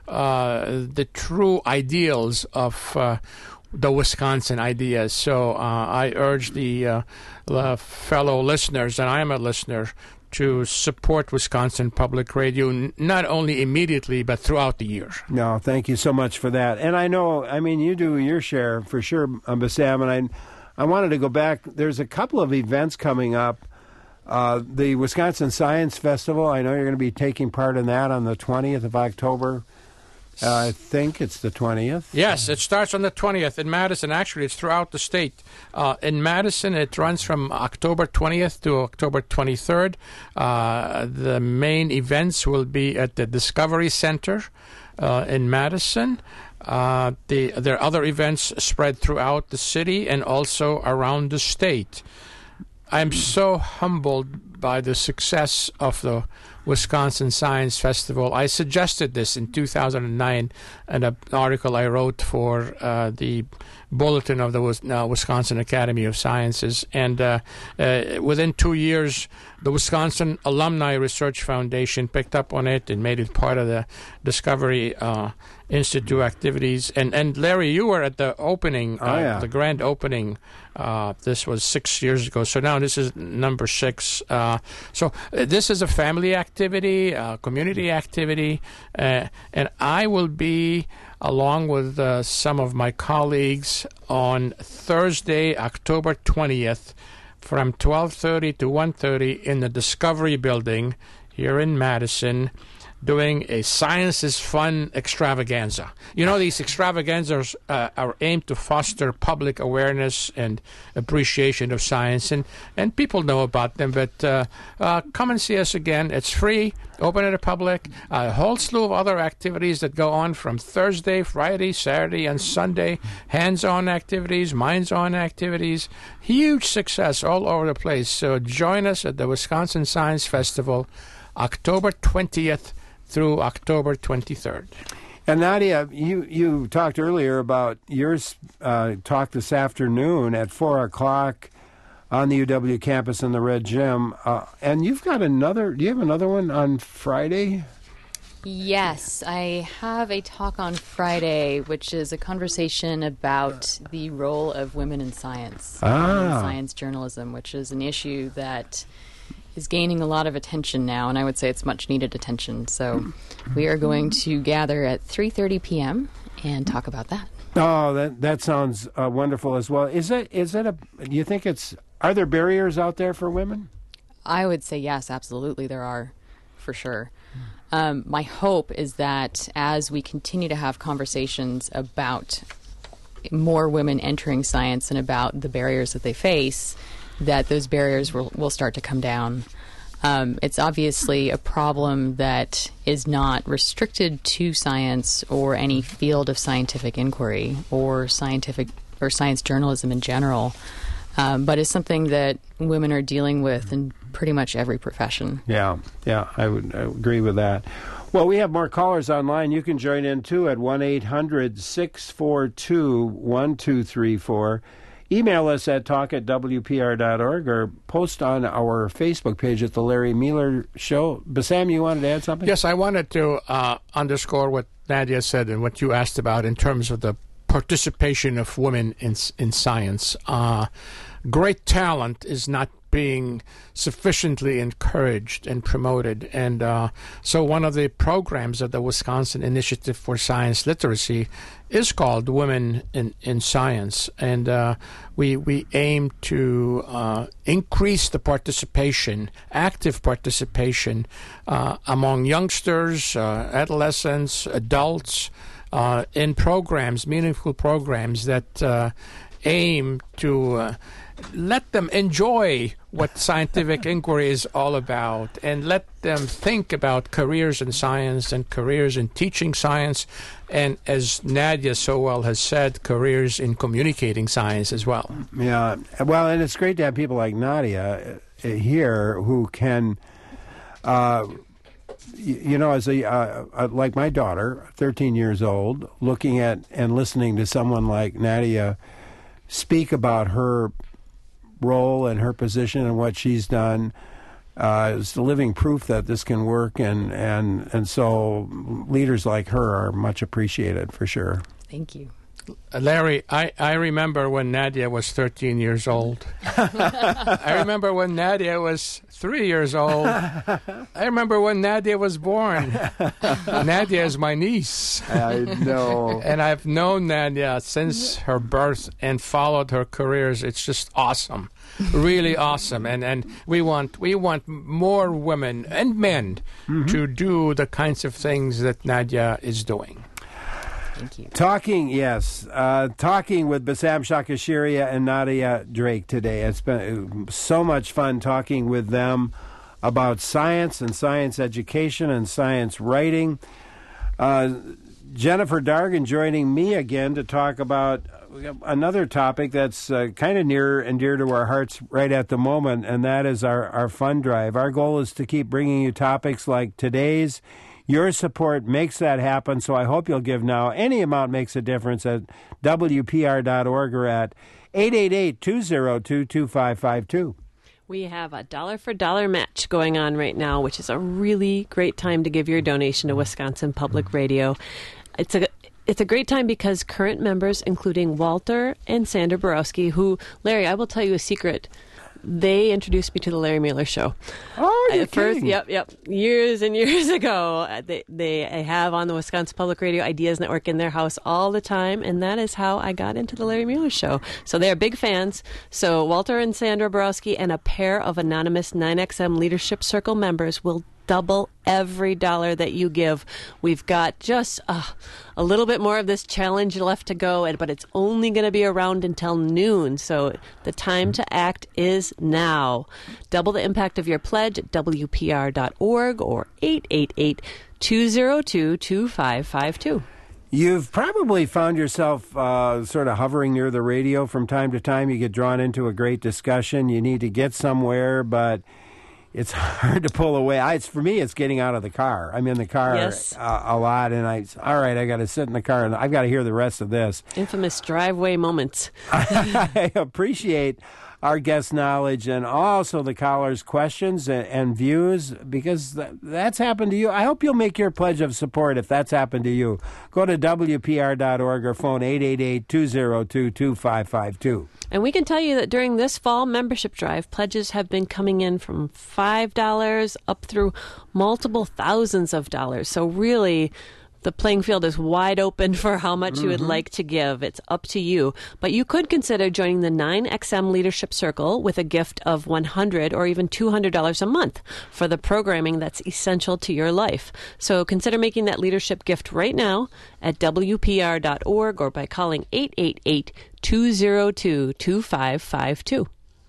uh, the true ideals of uh, the Wisconsin ideas. So uh, I urge the, uh, the fellow listeners, and I am a listener, to support Wisconsin Public Radio, n- not only immediately, but throughout the year. No, thank you so much for that. And I know, I mean, you do your share for sure, um, Bassam, and I, I wanted to go back. There's a couple of events coming up. Uh, the Wisconsin Science Festival, I know you're going to be taking part in that on the twentieth of October. Uh, I think it's the twentieth. Yes, it starts on the twentieth in Madison. Actually, it's throughout the state. Uh, in Madison, it runs from October twentieth to October twenty-third. Uh, the main events will be at the Discovery Center uh, in Madison. Uh, the, there are other events spread throughout the city and also around the state. I'm so humbled by the success of the Wisconsin Science Festival. I suggested this in two thousand nine in an article I wrote for uh, the Bulletin of the uh, Wisconsin Academy of Sciences. And uh, uh, within two years, the Wisconsin Alumni Research Foundation picked up on it and made it part of the Discovery uh, Institute activities. And, and Larry, you were at the opening, uh, oh, yeah. the grand opening. Uh, this was six years ago. So now this is number six. Uh, so uh, this is a family activity, uh, community activity. Uh, and I will be, along with uh, some of my colleagues, on Thursday, October twentieth, from twelve thirty to one thirty in the Discovery Building here in Madison, doing a Science is Fun extravaganza. You know, these extravaganzas uh, are aimed to foster public awareness and appreciation of science, and, and people know about them, but uh, uh, come and see us again. It's free, open to the public. A whole slew of other activities that go on from Thursday, Friday, Saturday, and Sunday. Hands-on activities, minds-on activities. Huge success all over the place. So join us at the Wisconsin Science Festival, October twentieth through October twenty-third. And Nadia, you, you talked earlier about your uh, talk this afternoon at four o'clock on the U W campus in the Red Gym. Uh, and you've got another, do you have another one on Friday? Yes, I have a talk on Friday, which is a conversation about the role of women in science, ah. in science journalism, which is an issue that is gaining a lot of attention now, and I would say it's much needed attention. So we are going to gather at three thirty p.m. and talk about that. Oh, that that sounds uh, wonderful as well. Is it is it a? Do you think it's? Are there barriers out there for women? I would say yes, absolutely there are, for sure. Um, my hope is that as we continue to have conversations about more women entering science and about the barriers that they face, that those barriers will, will start to come down. Um, it's obviously a problem that is not restricted to science or any field of scientific inquiry or scientific or science journalism in general, um, but is something that women are dealing with in pretty much every profession. Yeah, yeah, I would, I would agree with that. Well, we have more callers online. You can join in, too, at one eight hundred six four two one two three four. Email us at talk at w p r dot org or post on our Facebook page at The Larry Mueller Show. Bassam, you wanted to add something? Yes, I wanted to uh, underscore what Nadia said and what you asked about in terms of the participation of women in in science. Uh, great talent is not being sufficiently encouraged and promoted. And uh, so one of the programs of the Wisconsin Initiative for Science Literacy is called Women in, in Science. And uh, we, we aim to uh, increase the participation, active participation uh, among youngsters, uh, adolescents, adults, uh, in programs, meaningful programs that uh, aim to uh, let them enjoy what scientific inquiry is all about and let them think about careers in science and careers in teaching science and, as Nadia so well has said, careers in communicating science as well. Yeah, well, and it's great to have people like Nadia uh, here who can, uh, you, you know, as a uh, uh, like my daughter, thirteen years old, looking at and listening to someone like Nadia speak about her role and her position and what she's done uh, is the living proof that this can work, and, and, and so leaders like her are much appreciated for sure. Thank you. Larry, I, I remember when Nadia was thirteen years old. I remember when Nadia was three years old. I remember when Nadia was born. Nadia is my niece. I know. And I've known Nadia since her birth and followed her careers. It's just awesome. Really awesome. And and we want we want more women and men mm-hmm. to do the kinds of things that Nadia is doing. Thank you. Talking, yes, uh, talking with Bassam Shakashiria and Nadia Drake today. It's been so much fun talking with them about science and science education and science writing. Uh, Jennifer Dargan joining me again to talk about another topic that's uh, kind of near and dear to our hearts right at the moment, and that is our, our fund drive. Our goal is to keep bringing you topics like today's. Your support makes that happen, so I hope you'll give now. Any amount makes a difference at W P R dot org or at eight eight eight, two zero two, two five five two. We have a dollar for dollar match going on right now, which is a really great time to give your donation to Wisconsin Public Radio. It's a It's a great time because current members, including Walter and Sandra Borowski, who, Larry, I will tell you a secret. They introduced me to the Larry Mueller Show. Oh, you're At first, kidding. Yep, yep. Years and years ago, they they have on the Wisconsin Public Radio Ideas Network in their house all the time, and that is how I got into the Larry Mueller Show. So they are big fans. So Walter and Sandra Borowski and a pair of anonymous nine X M Leadership Circle members will double every dollar that you give. We've got just uh, a little bit more of this challenge left to go, and but it's only going to be around until noon, so the time to act is now. Double the impact of your pledge at W P R dot org or eight eight eight, two zero two, two five five two. You've probably found yourself uh, sort of hovering near the radio from time to time. You get drawn into a great discussion. You need to get somewhere, but it's hard to pull away. I, it's, for me, it's getting out of the car. I'm in the car Yes. uh, a lot, and I, all right, I got to sit in the car, and I've got to hear the rest of this. Infamous driveway moments. I appreciate our guest knowledge and also the callers' questions and, and views, because th- that's happened to you. I hope you'll make your pledge of support if that's happened to you. Go to W P R dot org or phone eight eight eight, two zero two, two five five two. And we can tell you that during this fall membership drive, pledges have been coming in from five dollars up through multiple thousands of dollars. So really, the playing field is wide open for how much mm-hmm. you would like to give. It's up to you. But you could consider joining the nine X M Leadership Circle with a gift of one hundred dollars or even two hundred dollars a month for the programming that's essential to your life. So consider making that leadership gift right now at W P R dot org or by calling eight eight eight, two zero two, two five five two.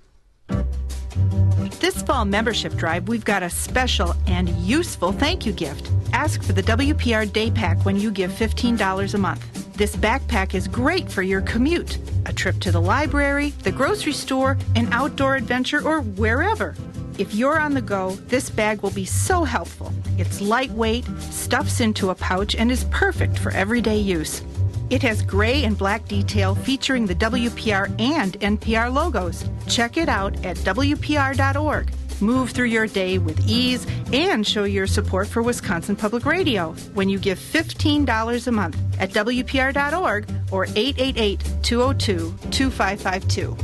This fall membership drive, we've got a special and useful thank you gift. Ask for the W P R Day Pack when you give fifteen dollars a month. This backpack is great for your commute, a trip to the library, the grocery store, an outdoor adventure, or wherever. If you're on the go, this bag will be so helpful. It's lightweight, stuffs into a pouch, and is perfect for everyday use. It has gray and black detail featuring the W P R and N P R logos. Check it out at W P R dot org. Move through your day with ease and show your support for Wisconsin Public Radio when you give fifteen dollars a month at W P R dot org or eight eight eight, two zero two, two five five two.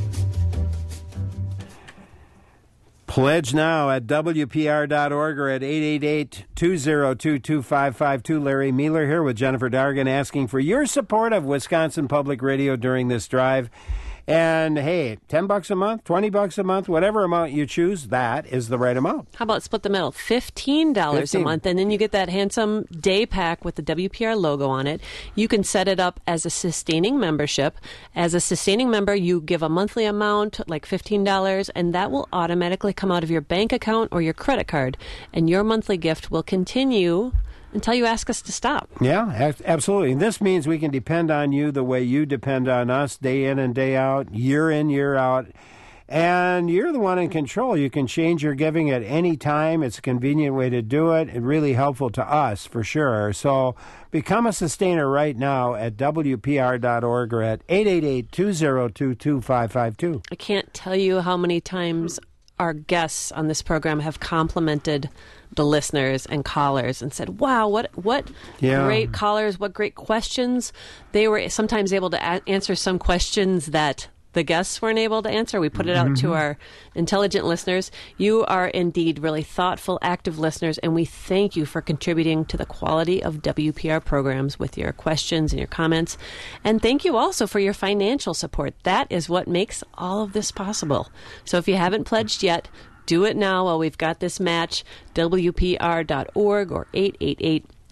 Pledge now at W P R dot org or at eight eight eight, two zero two, two five five two. Larry Mueller here with Jennifer Dargan asking for your support of Wisconsin Public Radio during this drive. And hey, ten bucks a month, twenty bucks a month, whatever amount you choose, that is the right amount. How about split the middle? fifteen dollars a month, and then you get that handsome day pack with the W P R logo on it. You can set it up as a sustaining membership. As a sustaining member, you give a monthly amount, like fifteen dollars, and that will automatically come out of your bank account or your credit card. And your monthly gift will continue until you ask us to stop. Yeah, absolutely. And this means we can depend on you the way you depend on us day in and day out, year in, year out. And you're the one in control. You can change your giving at any time. It's a convenient way to do it. It's really helpful to us, for sure. So become a sustainer right now at W P R dot org or at eight eight eight, two zero two, two five five two. I can't tell you how many times our guests on this program have complimented the listeners and callers and said, wow, what what yeah. great callers, what great questions. They were sometimes able to a- answer some questions that the guests weren't able to answer. We put it out mm-hmm. to our intelligent listeners. You are indeed really thoughtful, active listeners, and we thank you for contributing to the quality of W P R programs with your questions and your comments. And thank you also for your financial support. That is what makes all of this possible. So if you haven't pledged yet, do it now while we've got this match. W P R dot org or eight eight eight,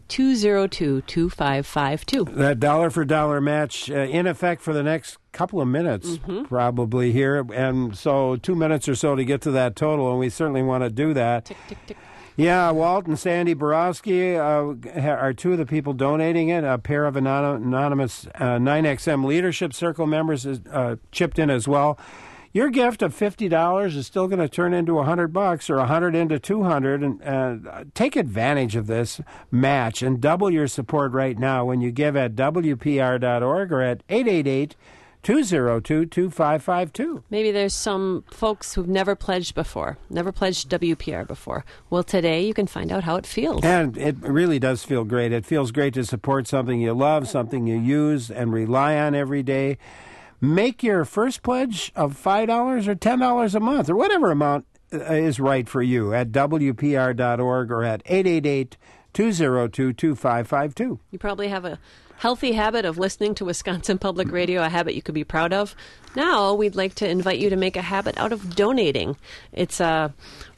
two zero two, two five five two. That dollar for dollar match uh, in effect for the next couple of minutes, mm-hmm. probably here. And so two minutes or so to get to that total, and we certainly want to do that. Tick, tick, tick. Yeah, Walt and Sandy Borowski uh, are two of the people donating it. A pair of anonymous uh, nine X M Leadership Circle members uh, chipped in as well. Your gift of fifty dollars is still going to turn into one hundred bucks or one hundred into two hundred. And uh, take advantage of this match and double your support right now when you give at W P R dot org or at eight eight eight, two zero two, two five five two. Maybe there's some folks who've never pledged before, never pledged W P R before. Well, today you can find out how it feels. And it really does feel great. It feels great to support something you love, something you use and rely on every day. Make your first pledge of five dollars or ten dollars a month or whatever amount is right for you at W P R dot org or at eight eight eight, two zero two, two five five two. You probably have a healthy habit of listening to Wisconsin Public Radio, a habit you could be proud of. Now we'd like to invite you to make a habit out of donating. It's a,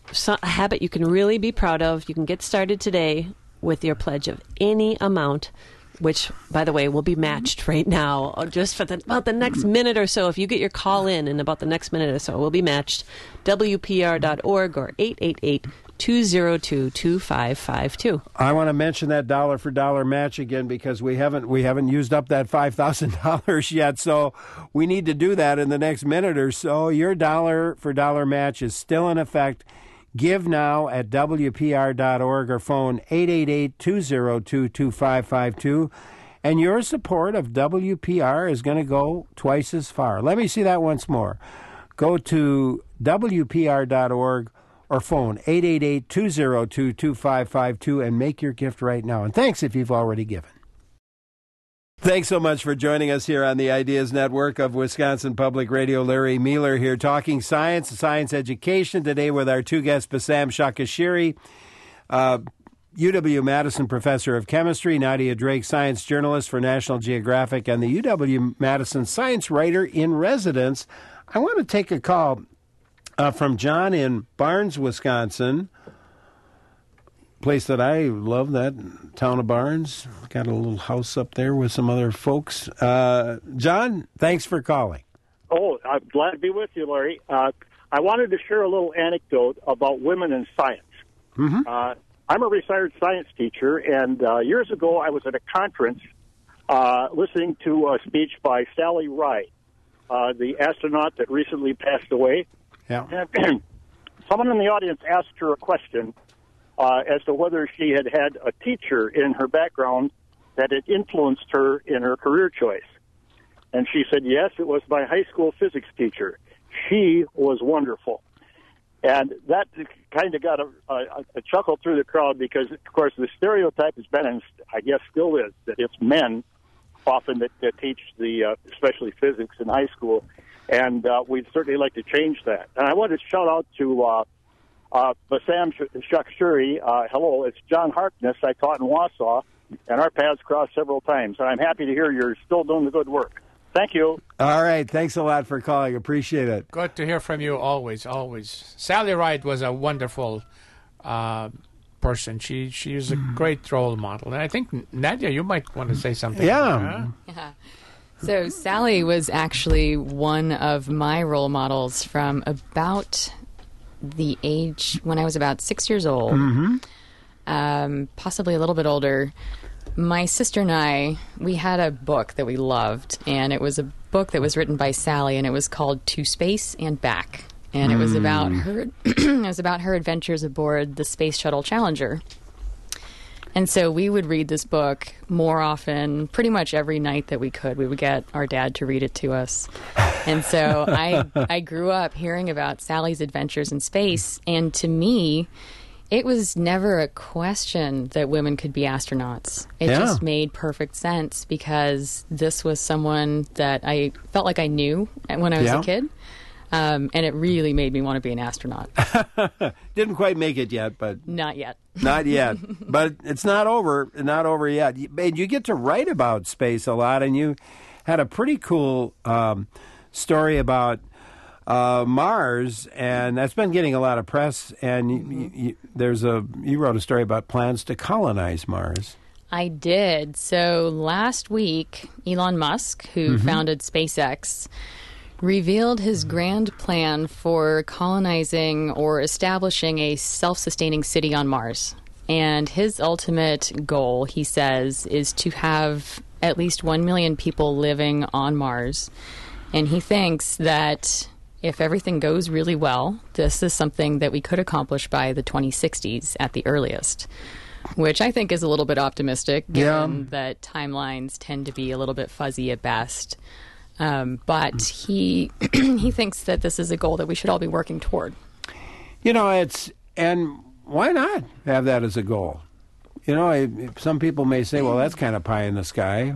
a habit you can really be proud of. You can get started today with your pledge of any amount, which, by the way, will be matched right now just for the, about the next minute or so. If you get your call in in about the next minute or so, we'll be matched. W P R dot org or eight eight eight, two zero two, two five five two. I want to mention that dollar for dollar match again because we haven't we haven't used up that five thousand dollars yet, so we need to do that in the next minute or so. Your dollar for dollar match is still in effect. Give now at W P R dot org or phone eight eight eight, two zero two, two five five two. And your support of W P R is going to go twice as far. Let me see that once more. Go to W P R dot org or phone eight eight eight, two zero two, two five five two and make your gift right now. And thanks if you've already given. Thanks so much for joining us here on the Ideas Network of Wisconsin Public Radio. Larry Mueller here talking science, science education today with our two guests, Bassam Shakashiri, uh, U W-Madison professor of chemistry, Nadia Drake, science journalist for National Geographic, and the U W-Madison science writer in residence. I want to take a call uh, from John in Barnes, Wisconsin. Place that I love, that town of Barnes. Got a little house up there with some other folks. Uh, John, thanks for calling. Oh, I'm glad to be with you, Larry. Uh, I wanted to share a little anecdote about women in science. Mm-hmm. Uh, I'm a retired science teacher, and uh, years ago I was at a conference uh, listening to a speech by Sally Ride, uh, the astronaut that recently passed away. Yeah. And someone in the audience asked her a question Uh, as to whether she had had a teacher in her background that had influenced her in her career choice. And she said, yes, it was my high school physics teacher. She was wonderful. And that kind of got a, a, a chuckle through the crowd because, of course, the stereotype has been, and I guess still is, that it's men often that, that teach the, uh, especially physics in high school. And uh, we'd certainly like to change that. And I wanted to shout out to uh, Uh, Bassam Shakashiri, uh, hello, it's John Harkness. I taught in Wausau, and our paths crossed several times. And I'm happy to hear you're still doing the good work. Thank you. All right. Thanks a lot for calling. Appreciate it. Good to hear from you always, always. Sally Ride was a wonderful uh, person. She she is a great role model. And I think, Nadia, you might want to say something. Yeah. Huh? Yeah. So Sally was actually one of my role models from about the age when I was about six years old, mm-hmm. um, possibly a little bit older. My sister and I, we had a book that we loved, and it was a book that was written by Sally, and it was called To Space and Back, and it was Mm. about her. It was about her adventures aboard the Space Shuttle Challenger. And so we would read this book more often, pretty much every night that we could. We would get our dad to read it to us. And so I I grew up hearing about Sally's adventures in space, and to me, it was never a question that women could be astronauts. It Yeah. just made perfect sense because this was someone that I felt like I knew when I was Yeah. a kid. Um, and it really made me want to be an astronaut. Didn't quite make it yet, but Not yet. not yet. But it's not over. Not over yet. You, and you get to write about space a lot, and you had a pretty cool um, story about uh, Mars, and that's been getting a lot of press. And you, you, you, there's a you wrote a story about plans to colonize Mars. I did. So last week, Elon Musk, who Mhm. founded SpaceX, revealed his grand plan for colonizing or establishing a self-sustaining city on Mars. And his ultimate goal, he says, is to have at least one million people living on Mars. And he thinks that if everything goes really well, this is something that we could accomplish by the twenty sixties at the earliest, which I think is a little bit optimistic, given Yeah. that timelines tend to be a little bit fuzzy at best. Um, but he he thinks that this is a goal that we should all be working toward. You know, it's, and why not have that as a goal? You know, I, some people may say, well, that's kind of pie in the sky.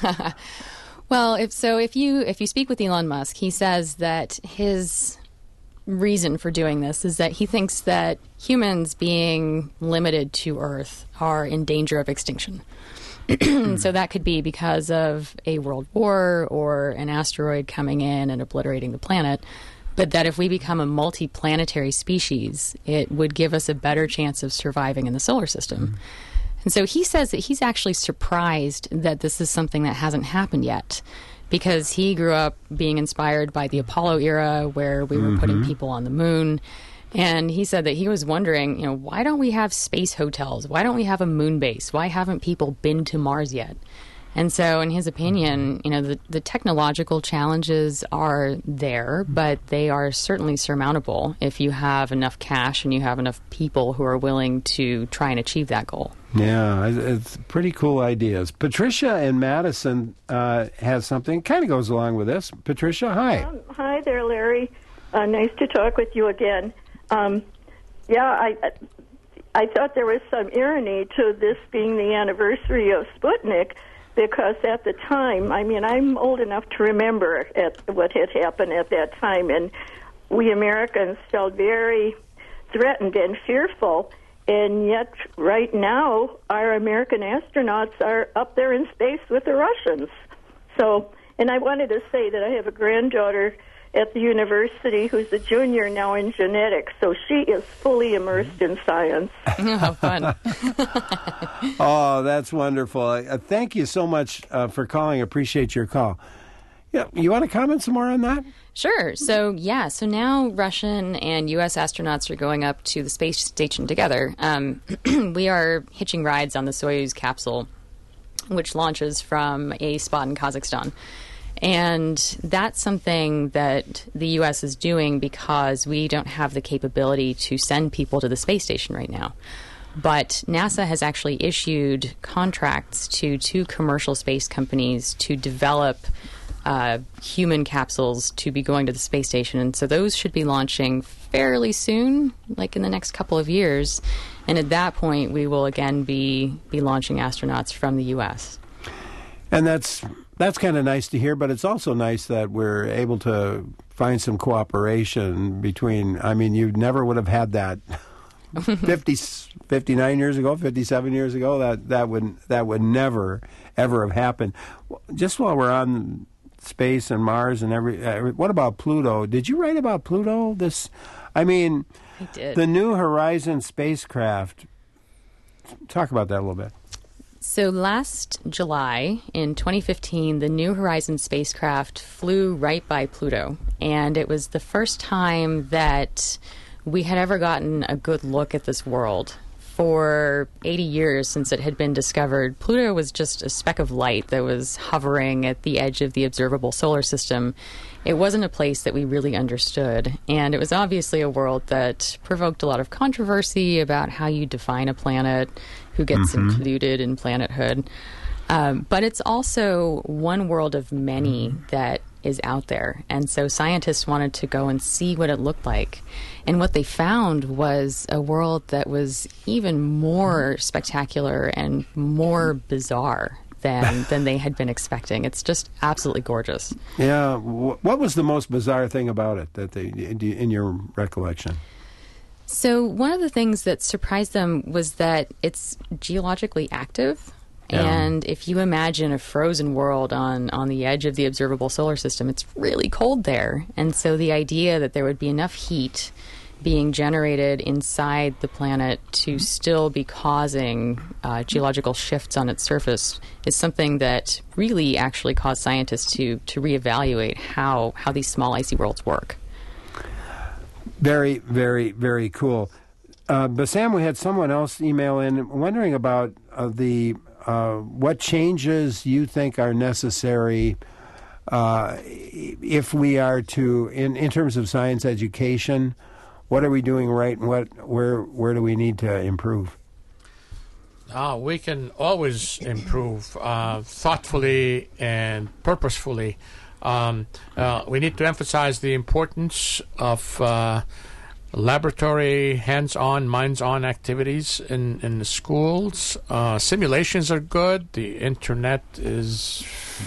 Well, if so, if you if you speak with Elon Musk, he says that his reason for doing this is that he thinks that humans being limited to Earth are in danger of extinction. So that could be because of a world war or an asteroid coming in and obliterating the planet. But that if we become a multi-planetary species, it would give us a better chance of surviving in the solar system. And so he says that he's actually surprised that this is something that hasn't happened yet, because he grew up being inspired by the Apollo era, where we were putting Mhm. people on the moon. And he said that he was wondering, you know, why don't we have space hotels? Why don't we have a moon base? Why haven't people been to Mars yet? And so, in his opinion, you know, the, the technological challenges are there, but they are certainly surmountable if you have enough cash and you have enough people who are willing to try and achieve that goal. Yeah, it's- it's pretty cool ideas. Patricia in Madison uh, has something, kind of goes along with this. Patricia, hi. Um, hi there, Larry. Uh, nice to talk with you again. Um, yeah, I I thought there was some irony to this being the anniversary of Sputnik, because at the time, I mean, I'm old enough to remember at what had happened at that time, and we Americans felt very threatened and fearful. And yet, right now, our American astronauts are up there in space with the Russians. So, and I wanted to say that I have a granddaughter at the university who's a junior now in genetics, so she is fully immersed in science. Oh, fun. Oh, that's wonderful. Uh, thank you so much uh, for calling. Appreciate your call. Yeah, you want to comment some more on that? Sure. So, yeah, so now Russian and U S astronauts are going up to the space station together. Um, we are hitching rides on the Soyuz capsule, which launches from a spot in Kazakhstan. And that's something that the U S is doing because we don't have the capability to send people to the space station right now. But NASA has actually issued contracts to two commercial space companies to develop uh, human capsules to be going to the space station. And so those should be launching fairly soon, like in the next couple of years. And at that point, we will again be, be launching astronauts from the U S. And that's that's kind of nice to hear, but it's also nice that we're able to find some cooperation between, I mean, you never would have had that fifty, fifty-nine years ago, fifty-seven years ago. That that would that would never ever have happened. Just while we're on space and Mars and every, every what about Pluto? Did you write about Pluto? This, I mean, I did. The New Horizons spacecraft. Talk about that a little bit. So last July in twenty fifteen, the New Horizons spacecraft flew right by Pluto, and it was the first time that we had ever gotten a good look at this world. For eighty years since it had been discovered, Pluto was just a speck of light that was hovering at the edge of the observable solar system. It wasn't a place that we really understood, and it was obviously a world that provoked a lot of controversy about how you define a planet, who gets Mhm. included in planethood. Um, but it's also one world of many that is out there. And so scientists wanted to go and see what it looked like. And what they found was a world that was even more spectacular and more bizarre than, than they had been expecting. It's just absolutely gorgeous. Yeah. Wh- What was the most bizarre thing about it that they, in your recollection? So one of the things that surprised them was that it's geologically active. Yeah. And if you imagine a frozen world on, on the edge of the observable solar system, it's really cold there. And so the idea that there would be enough heat being generated inside the planet to still be causing uh, geological shifts on its surface is something that really actually caused scientists to to reevaluate how, how these small icy worlds work. Very, very, very cool. Uh, but Sam, we had someone else email in wondering about uh, the uh, what changes you think are necessary uh, if we are to, in, in terms of science education. What are we doing right, and what where where do we need to improve? Uh, we can always improve uh, thoughtfully and purposefully. Um, uh, we need to emphasize the importance of uh, laboratory, hands-on, minds-on activities in, in the schools. Uh, simulations are good. The internet is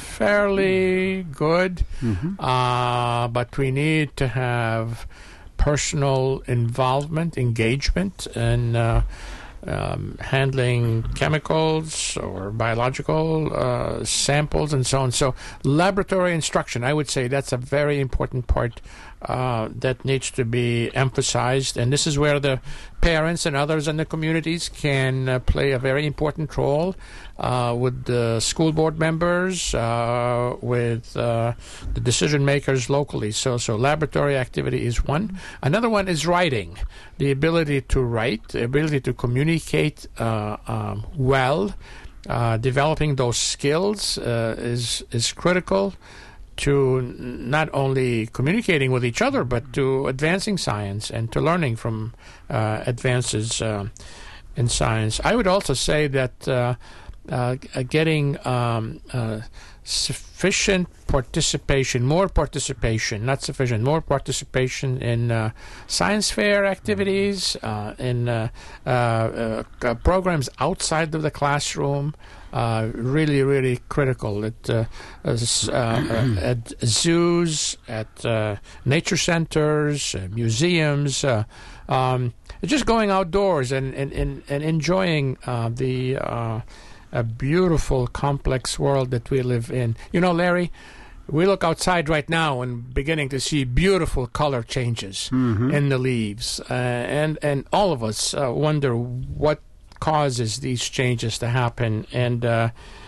fairly good. Mm-hmm. Uh, but we need to have personal involvement, engagement in uh, um, handling chemicals or biological uh, samples and so on. So laboratory instruction, I would say that's a very important part uh, that needs to be emphasized. And this is where the parents and others in the communities can uh, play a very important role uh, with the school board members, uh, with uh, the decision makers locally. So, so laboratory activity is one. Another one is writing, the ability to write, the ability to communicate uh, um, well. Uh, developing those skills uh, is is critical to not only communicating with each other, but to advancing science and to learning from uh, advances uh, in science. I would also say that uh, uh, getting um, uh, sufficient participation, more participation, not sufficient, more participation in uh, science fair activities, uh, in uh, uh, uh, programs outside of the classroom. Uh, really, really critical at, uh, as, uh, uh, at zoos, at uh, nature centers, uh, museums, uh, um, just going outdoors and, and, and, and enjoying uh, the uh, a beautiful, complex world that we live in. You know, Larry, we look outside right now and beginning to see beautiful color changes mm-hmm. in the leaves, uh, and and all of us uh, wonder what causes these changes to happen, and uh,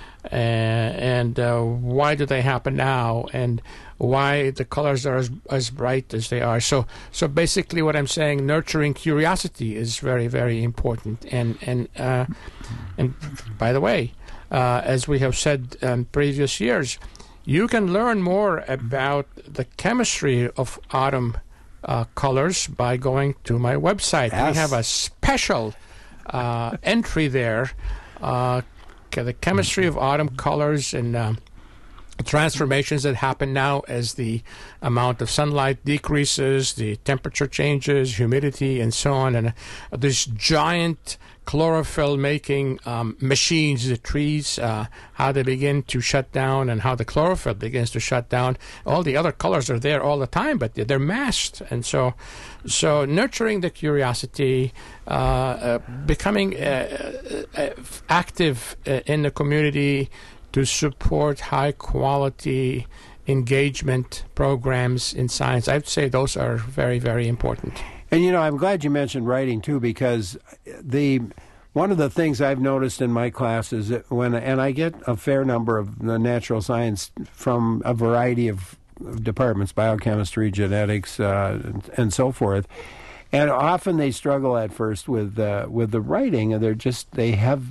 and uh, why do they happen now, and why the colors are as, as bright as they are. So so basically what I'm saying, nurturing curiosity is very, very important. And and uh, and by the way, uh, as we have said in previous years, you can learn more about the chemistry of autumn uh, colors by going to my website. Yes. We have a special uh, entry there, uh, the chemistry of autumn colors and uh, transformations that happen now as the amount of sunlight decreases, the temperature changes, humidity, and so on. And uh, this giant chlorophyll making um, machines, the trees, uh, how they begin to shut down and how the chlorophyll begins to shut down. All the other colors are there all the time, but they're masked. And so so nurturing the curiosity, uh, uh, becoming uh, uh, active uh, in the community to support high-quality engagement programs in science. I would say those are very, very important. And, you know, I'm glad you mentioned writing, too, because the one of the things I've noticed in my classes, that when and I get a fair number of the natural science from a variety of departments, biochemistry, genetics, uh, and, and so forth, and often they struggle at first with uh, with the writing, and they're just, they have,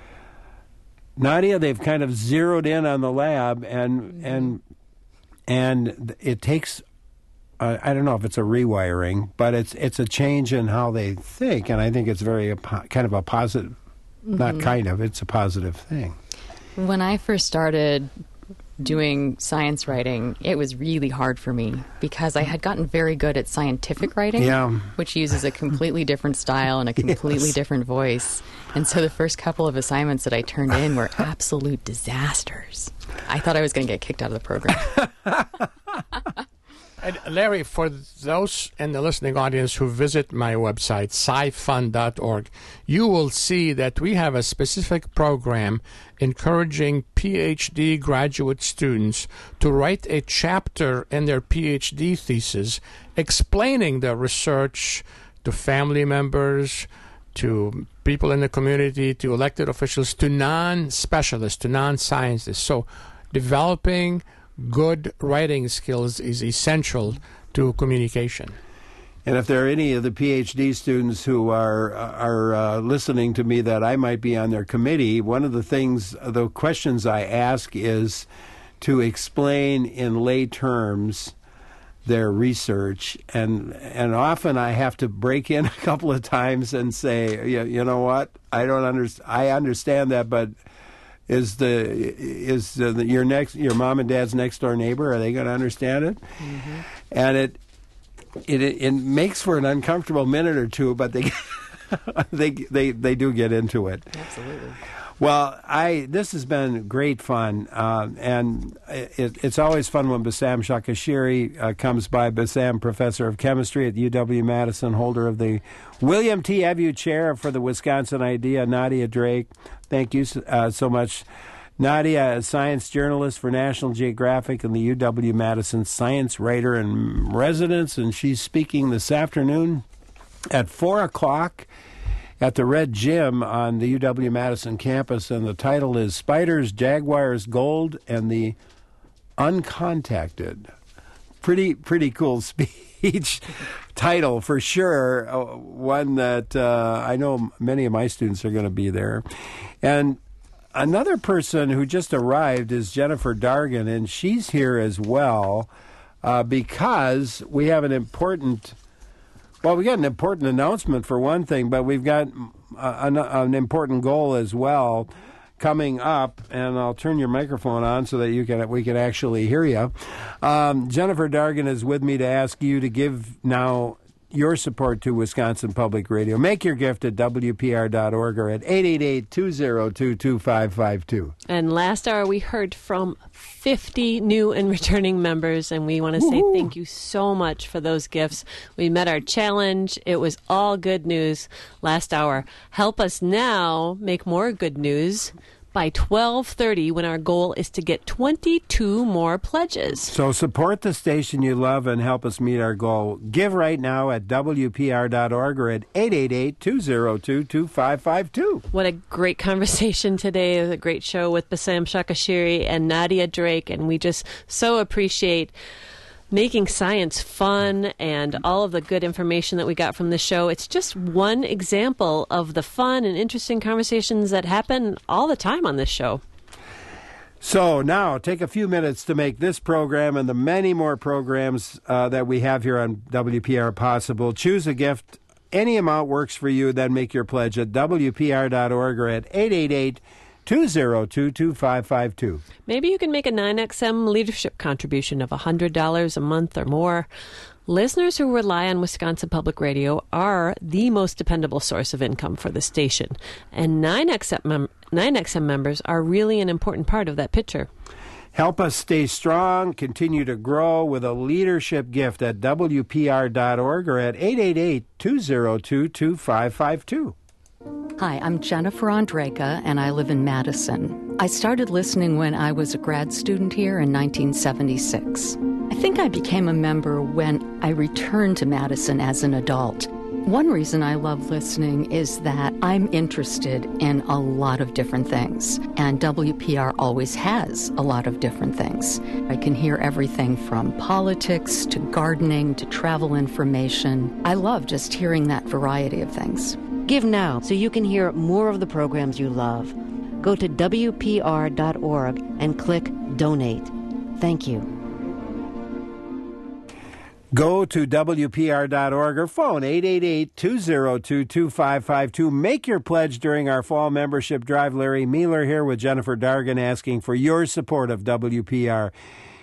Nadia, they've kind of zeroed in on the lab, and mm-hmm. and and it takes, uh, I don't know if it's a rewiring, but it's it's a change in how they think, and I think it's very a, kind of a positive, mm-hmm. not kind of, it's a positive thing. When I first started doing science writing, it was really hard for me because I had gotten very good at scientific writing, yeah. which uses a completely different style and a completely yes. different voice. And so the first couple of assignments that I turned in were absolute disasters. I thought I was going to get kicked out of the program. And Larry, for those in the listening audience who visit my website, sci fund dot org, you will see that we have a specific program encouraging PhD graduate students to write a chapter in their PhD thesis explaining their research to family members, to people in the community, to elected officials, to non-specialists, to non-scientists. So developing good writing skills is essential to communication. And if there are any of the PhD students who are are uh, listening to me that I might be on their committee, one of the things, the questions I ask is to explain in lay terms their research, and and often I have to break in a couple of times and say, you, you know what, I don't understand. I understand that, but is the is the, your next your mom and dad's next door neighbor? Are they going to understand it? Mm-hmm. And it, it it makes for an uncomfortable minute or two, but they they they they do get into it. Absolutely. Well, I this has been great fun, uh, and it, it's always fun when Bassam Shakashiri uh, comes by. Bassam, professor of chemistry at U W-Madison, holder of the William T. Evu Chair for the Wisconsin Idea. Nadia Drake, thank you uh, so much. Nadia, a science journalist for National Geographic and the U W-Madison science writer in residence, and she's speaking this afternoon at four o'clock at the Red Gym on the U W-Madison campus, and the title is Spiders, Jaguars, Gold, and the Uncontacted. Pretty, pretty cool speech title for sure, uh, one that uh, I know many of my students are going to be there. And another person who just arrived is Jennifer Dargan, and she's here as well uh, because we have an important... Well, we got an important announcement for one thing, but we've got uh, an, an important goal as well coming up, and I'll turn your microphone on so that you can we can actually hear you. Um, Jennifer Dargan is with me to ask you to give now your support to Wisconsin Public Radio. Make your gift at W P R dot org or at eight eight eight, two zero two, two five five two. And last hour we heard from fifty new and returning members, and we want to say Woo-hoo. Thank you so much for those gifts. We met our challenge. It was all good news last hour. Help us now make more good news by twelve thirty, when our goal is to get twenty-two more pledges. So support the station you love and help us meet our goal. Give right now at W P R dot org or at eight eight eight, two zero two, two five five two. What a great conversation today. It was a great show with Bassam Shakashiri and Nadia Drake, and we just so appreciate making science fun and all of the good information that we got from the show. It's just one example of the fun and interesting conversations that happen all the time on this show. So now take a few minutes to make this program and the many more programs uh, that we have here on W P R possible. Choose a gift. Any amount works for you. Then make your pledge at W P R dot org or at eight eight eight, two zero two, two five five two. Maybe you can make a nine X M leadership contribution of one hundred dollars a month or more. Listeners who rely on Wisconsin Public Radio are the most dependable source of income for the station, and nine X M, mem- nine X M members are really an important part of that picture. Help us stay strong, continue to grow with a leadership gift at W P R dot org or at eight eight eight, two zero two, two five five two. Hi, I'm Jennifer Andreka, and I live in Madison. I started listening when I was a grad student here in nineteen seventy-six. I think I became a member when I returned to Madison as an adult. One reason I love listening is that I'm interested in a lot of different things, and W P R always has a lot of different things. I can hear everything from politics to gardening to travel information. I love just hearing that variety of things. Give now so you can hear more of the programs you love. Go to W P R dot org and click Donate. Thank you. Go to W P R dot org or phone eight eight eight, two zero two, two five five two. Make your pledge during our fall membership drive. Larry Mueller here with Jennifer Dargan asking for your support of W P R.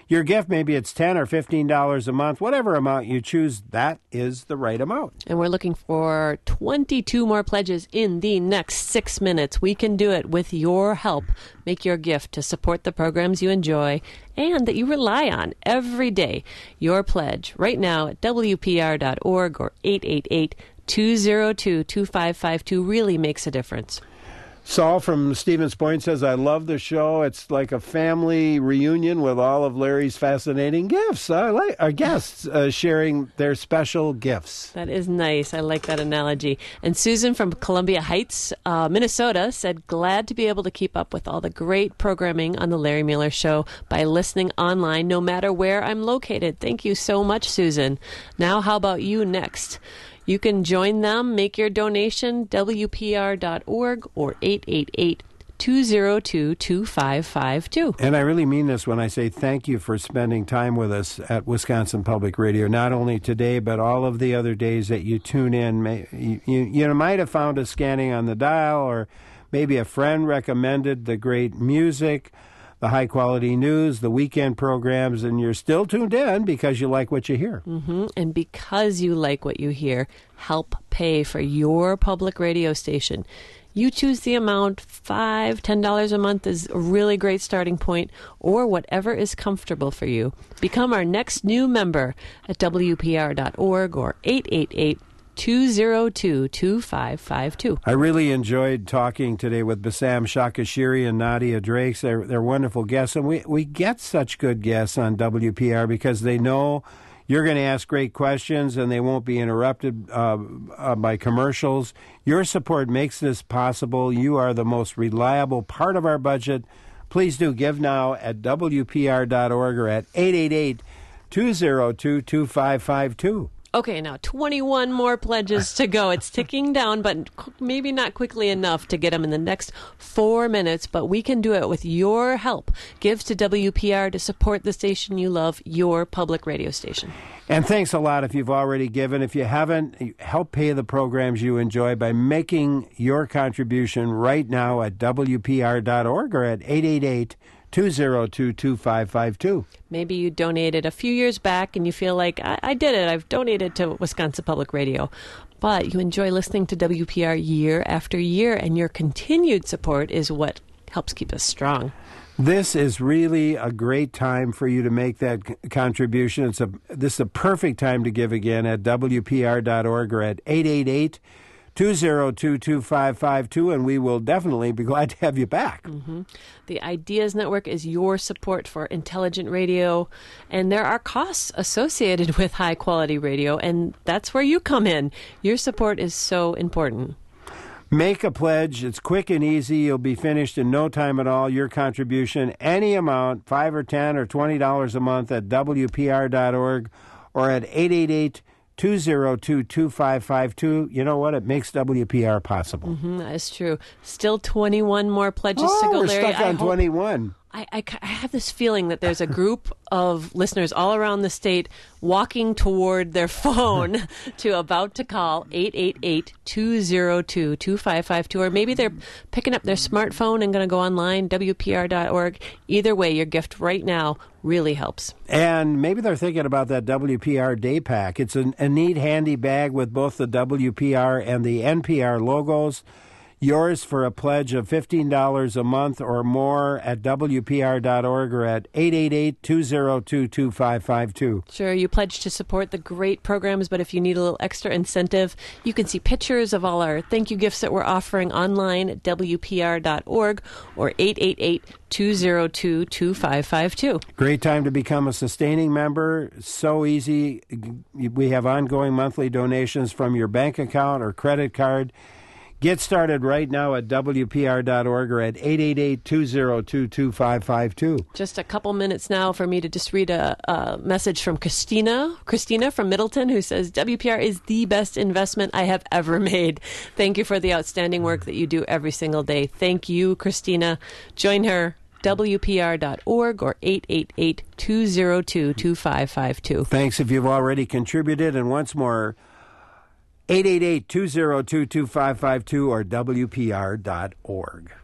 your gift. Maybe it's ten dollars or fifteen dollars a month. Whatever amount you choose, that is the right amount. And we're looking for twenty-two more pledges in the next six minutes. We can do it with your help. Make your gift to support the programs you enjoy and that you rely on every day. Your pledge right now at W P R dot org or eight eight eight, two zero two, two five five two really makes a difference. Saul from Stevens Point says, I love the show. It's like a family reunion with all of Larry's fascinating gifts. I like our guests uh, sharing their special gifts. That is nice. I like that analogy. And Susan from Columbia Heights, uh, Minnesota, said, glad to be able to keep up with all the great programming on the Larry Mueller Show by listening online no matter where I'm located. Thank you so much, Susan. Now, how about you next? You can join them, make your donation, W P R dot org or eight eight eight, two zero two, two five five two. And I really mean this when I say thank you for spending time with us at Wisconsin Public Radio, not only today, but all of the other days that you tune in. You, you, you might have found us scanning on the dial, or maybe a friend recommended the great music, the high-quality news, the weekend programs, and you're still tuned in because you like what you hear. Mm-hmm. And because you like what you hear, help pay for your public radio station. You choose the amount. five dollars, ten dollars a month is a really great starting point, or whatever is comfortable for you. Become our next new member at W P R dot org or eight eight eight, two zero two, two five five two. I really enjoyed talking today with Bassam Shakashiri and Nadia Drakes. They're, they're wonderful guests, and we, we get such good guests on W P R because they know you're going to ask great questions and they won't be interrupted uh, uh, by commercials. Your support makes this possible. You are the most reliable part of our budget. Please do give now at W P R dot org or at eight eight eight, two zero two, two five five two. Okay, now twenty-one more pledges to go. It's ticking down, but maybe not quickly enough to get them in the next four minutes, but we can do it with your help. Give to W P R to support the station you love, your public radio station. And thanks a lot if you've already given. If you haven't, help pay the programs you enjoy by making your contribution right now at W P R dot org or at eight eight eight, two zero two, two five five two. Maybe you donated a few years back and you feel like, I, I did it, I've donated to Wisconsin Public Radio. But you enjoy listening to W P R year after year, and your continued support is what helps keep us strong. This is really a great time for you to make that c- contribution. It's a This is a perfect time to give again at W P R dot org or at eight eight eight, two zero two, two five five two, and we will definitely be glad to have you back. Mm-hmm. The Ideas Network is your support for intelligent radio, and there are costs associated with high-quality radio, and that's where you come in. Your support is so important. Make a pledge. It's quick and easy. You'll be finished in no time at all. Your contribution, any amount, five or ten or twenty dollars a month at W P R dot org or at eight eight eight, two zero two, two five five two. You know what? It makes W P R possible. Mm-hmm, that is true. Still twenty-one more pledges oh, to go, we're Larry. stuck on I hope, twenty-one. I, I, I have this feeling that there's a group of listeners all around the state walking toward their phone to about to call eight eight eight, two zero two, two five five two, or maybe they're picking up their smartphone and going to go online, W P R dot org. Either way, your gift right now really helps. And maybe they're thinking about that W P R Day Pack. It's an, a neat, handy bag with both the W P R and the N P R logos. Yours for a pledge of fifteen dollars a month or more at W P R dot org or at eight eight eight, two zero two, two five five two. Sure, you pledge to support the great programs, but if you need a little extra incentive, you can see pictures of all our thank you gifts that we're offering online at W P R dot org or eight eight eight, two zero two, two five five two. Great time to become a sustaining member. So easy. We have ongoing monthly donations from your bank account or credit card. Get started right now at W P R dot org or at eight eight eight, two zero two, two five five two. Just a couple minutes now for me to just read a, a message from Christina. Christina from Middleton, who says, W P R is the best investment I have ever made. Thank you for the outstanding work that you do every single day. Thank you, Christina. Join her, W P R dot org or eight eight eight, two zero two, two five five two. Thanks if you've already contributed. And once more, eight eight eight, two zero two, two five five two or W P R dot org.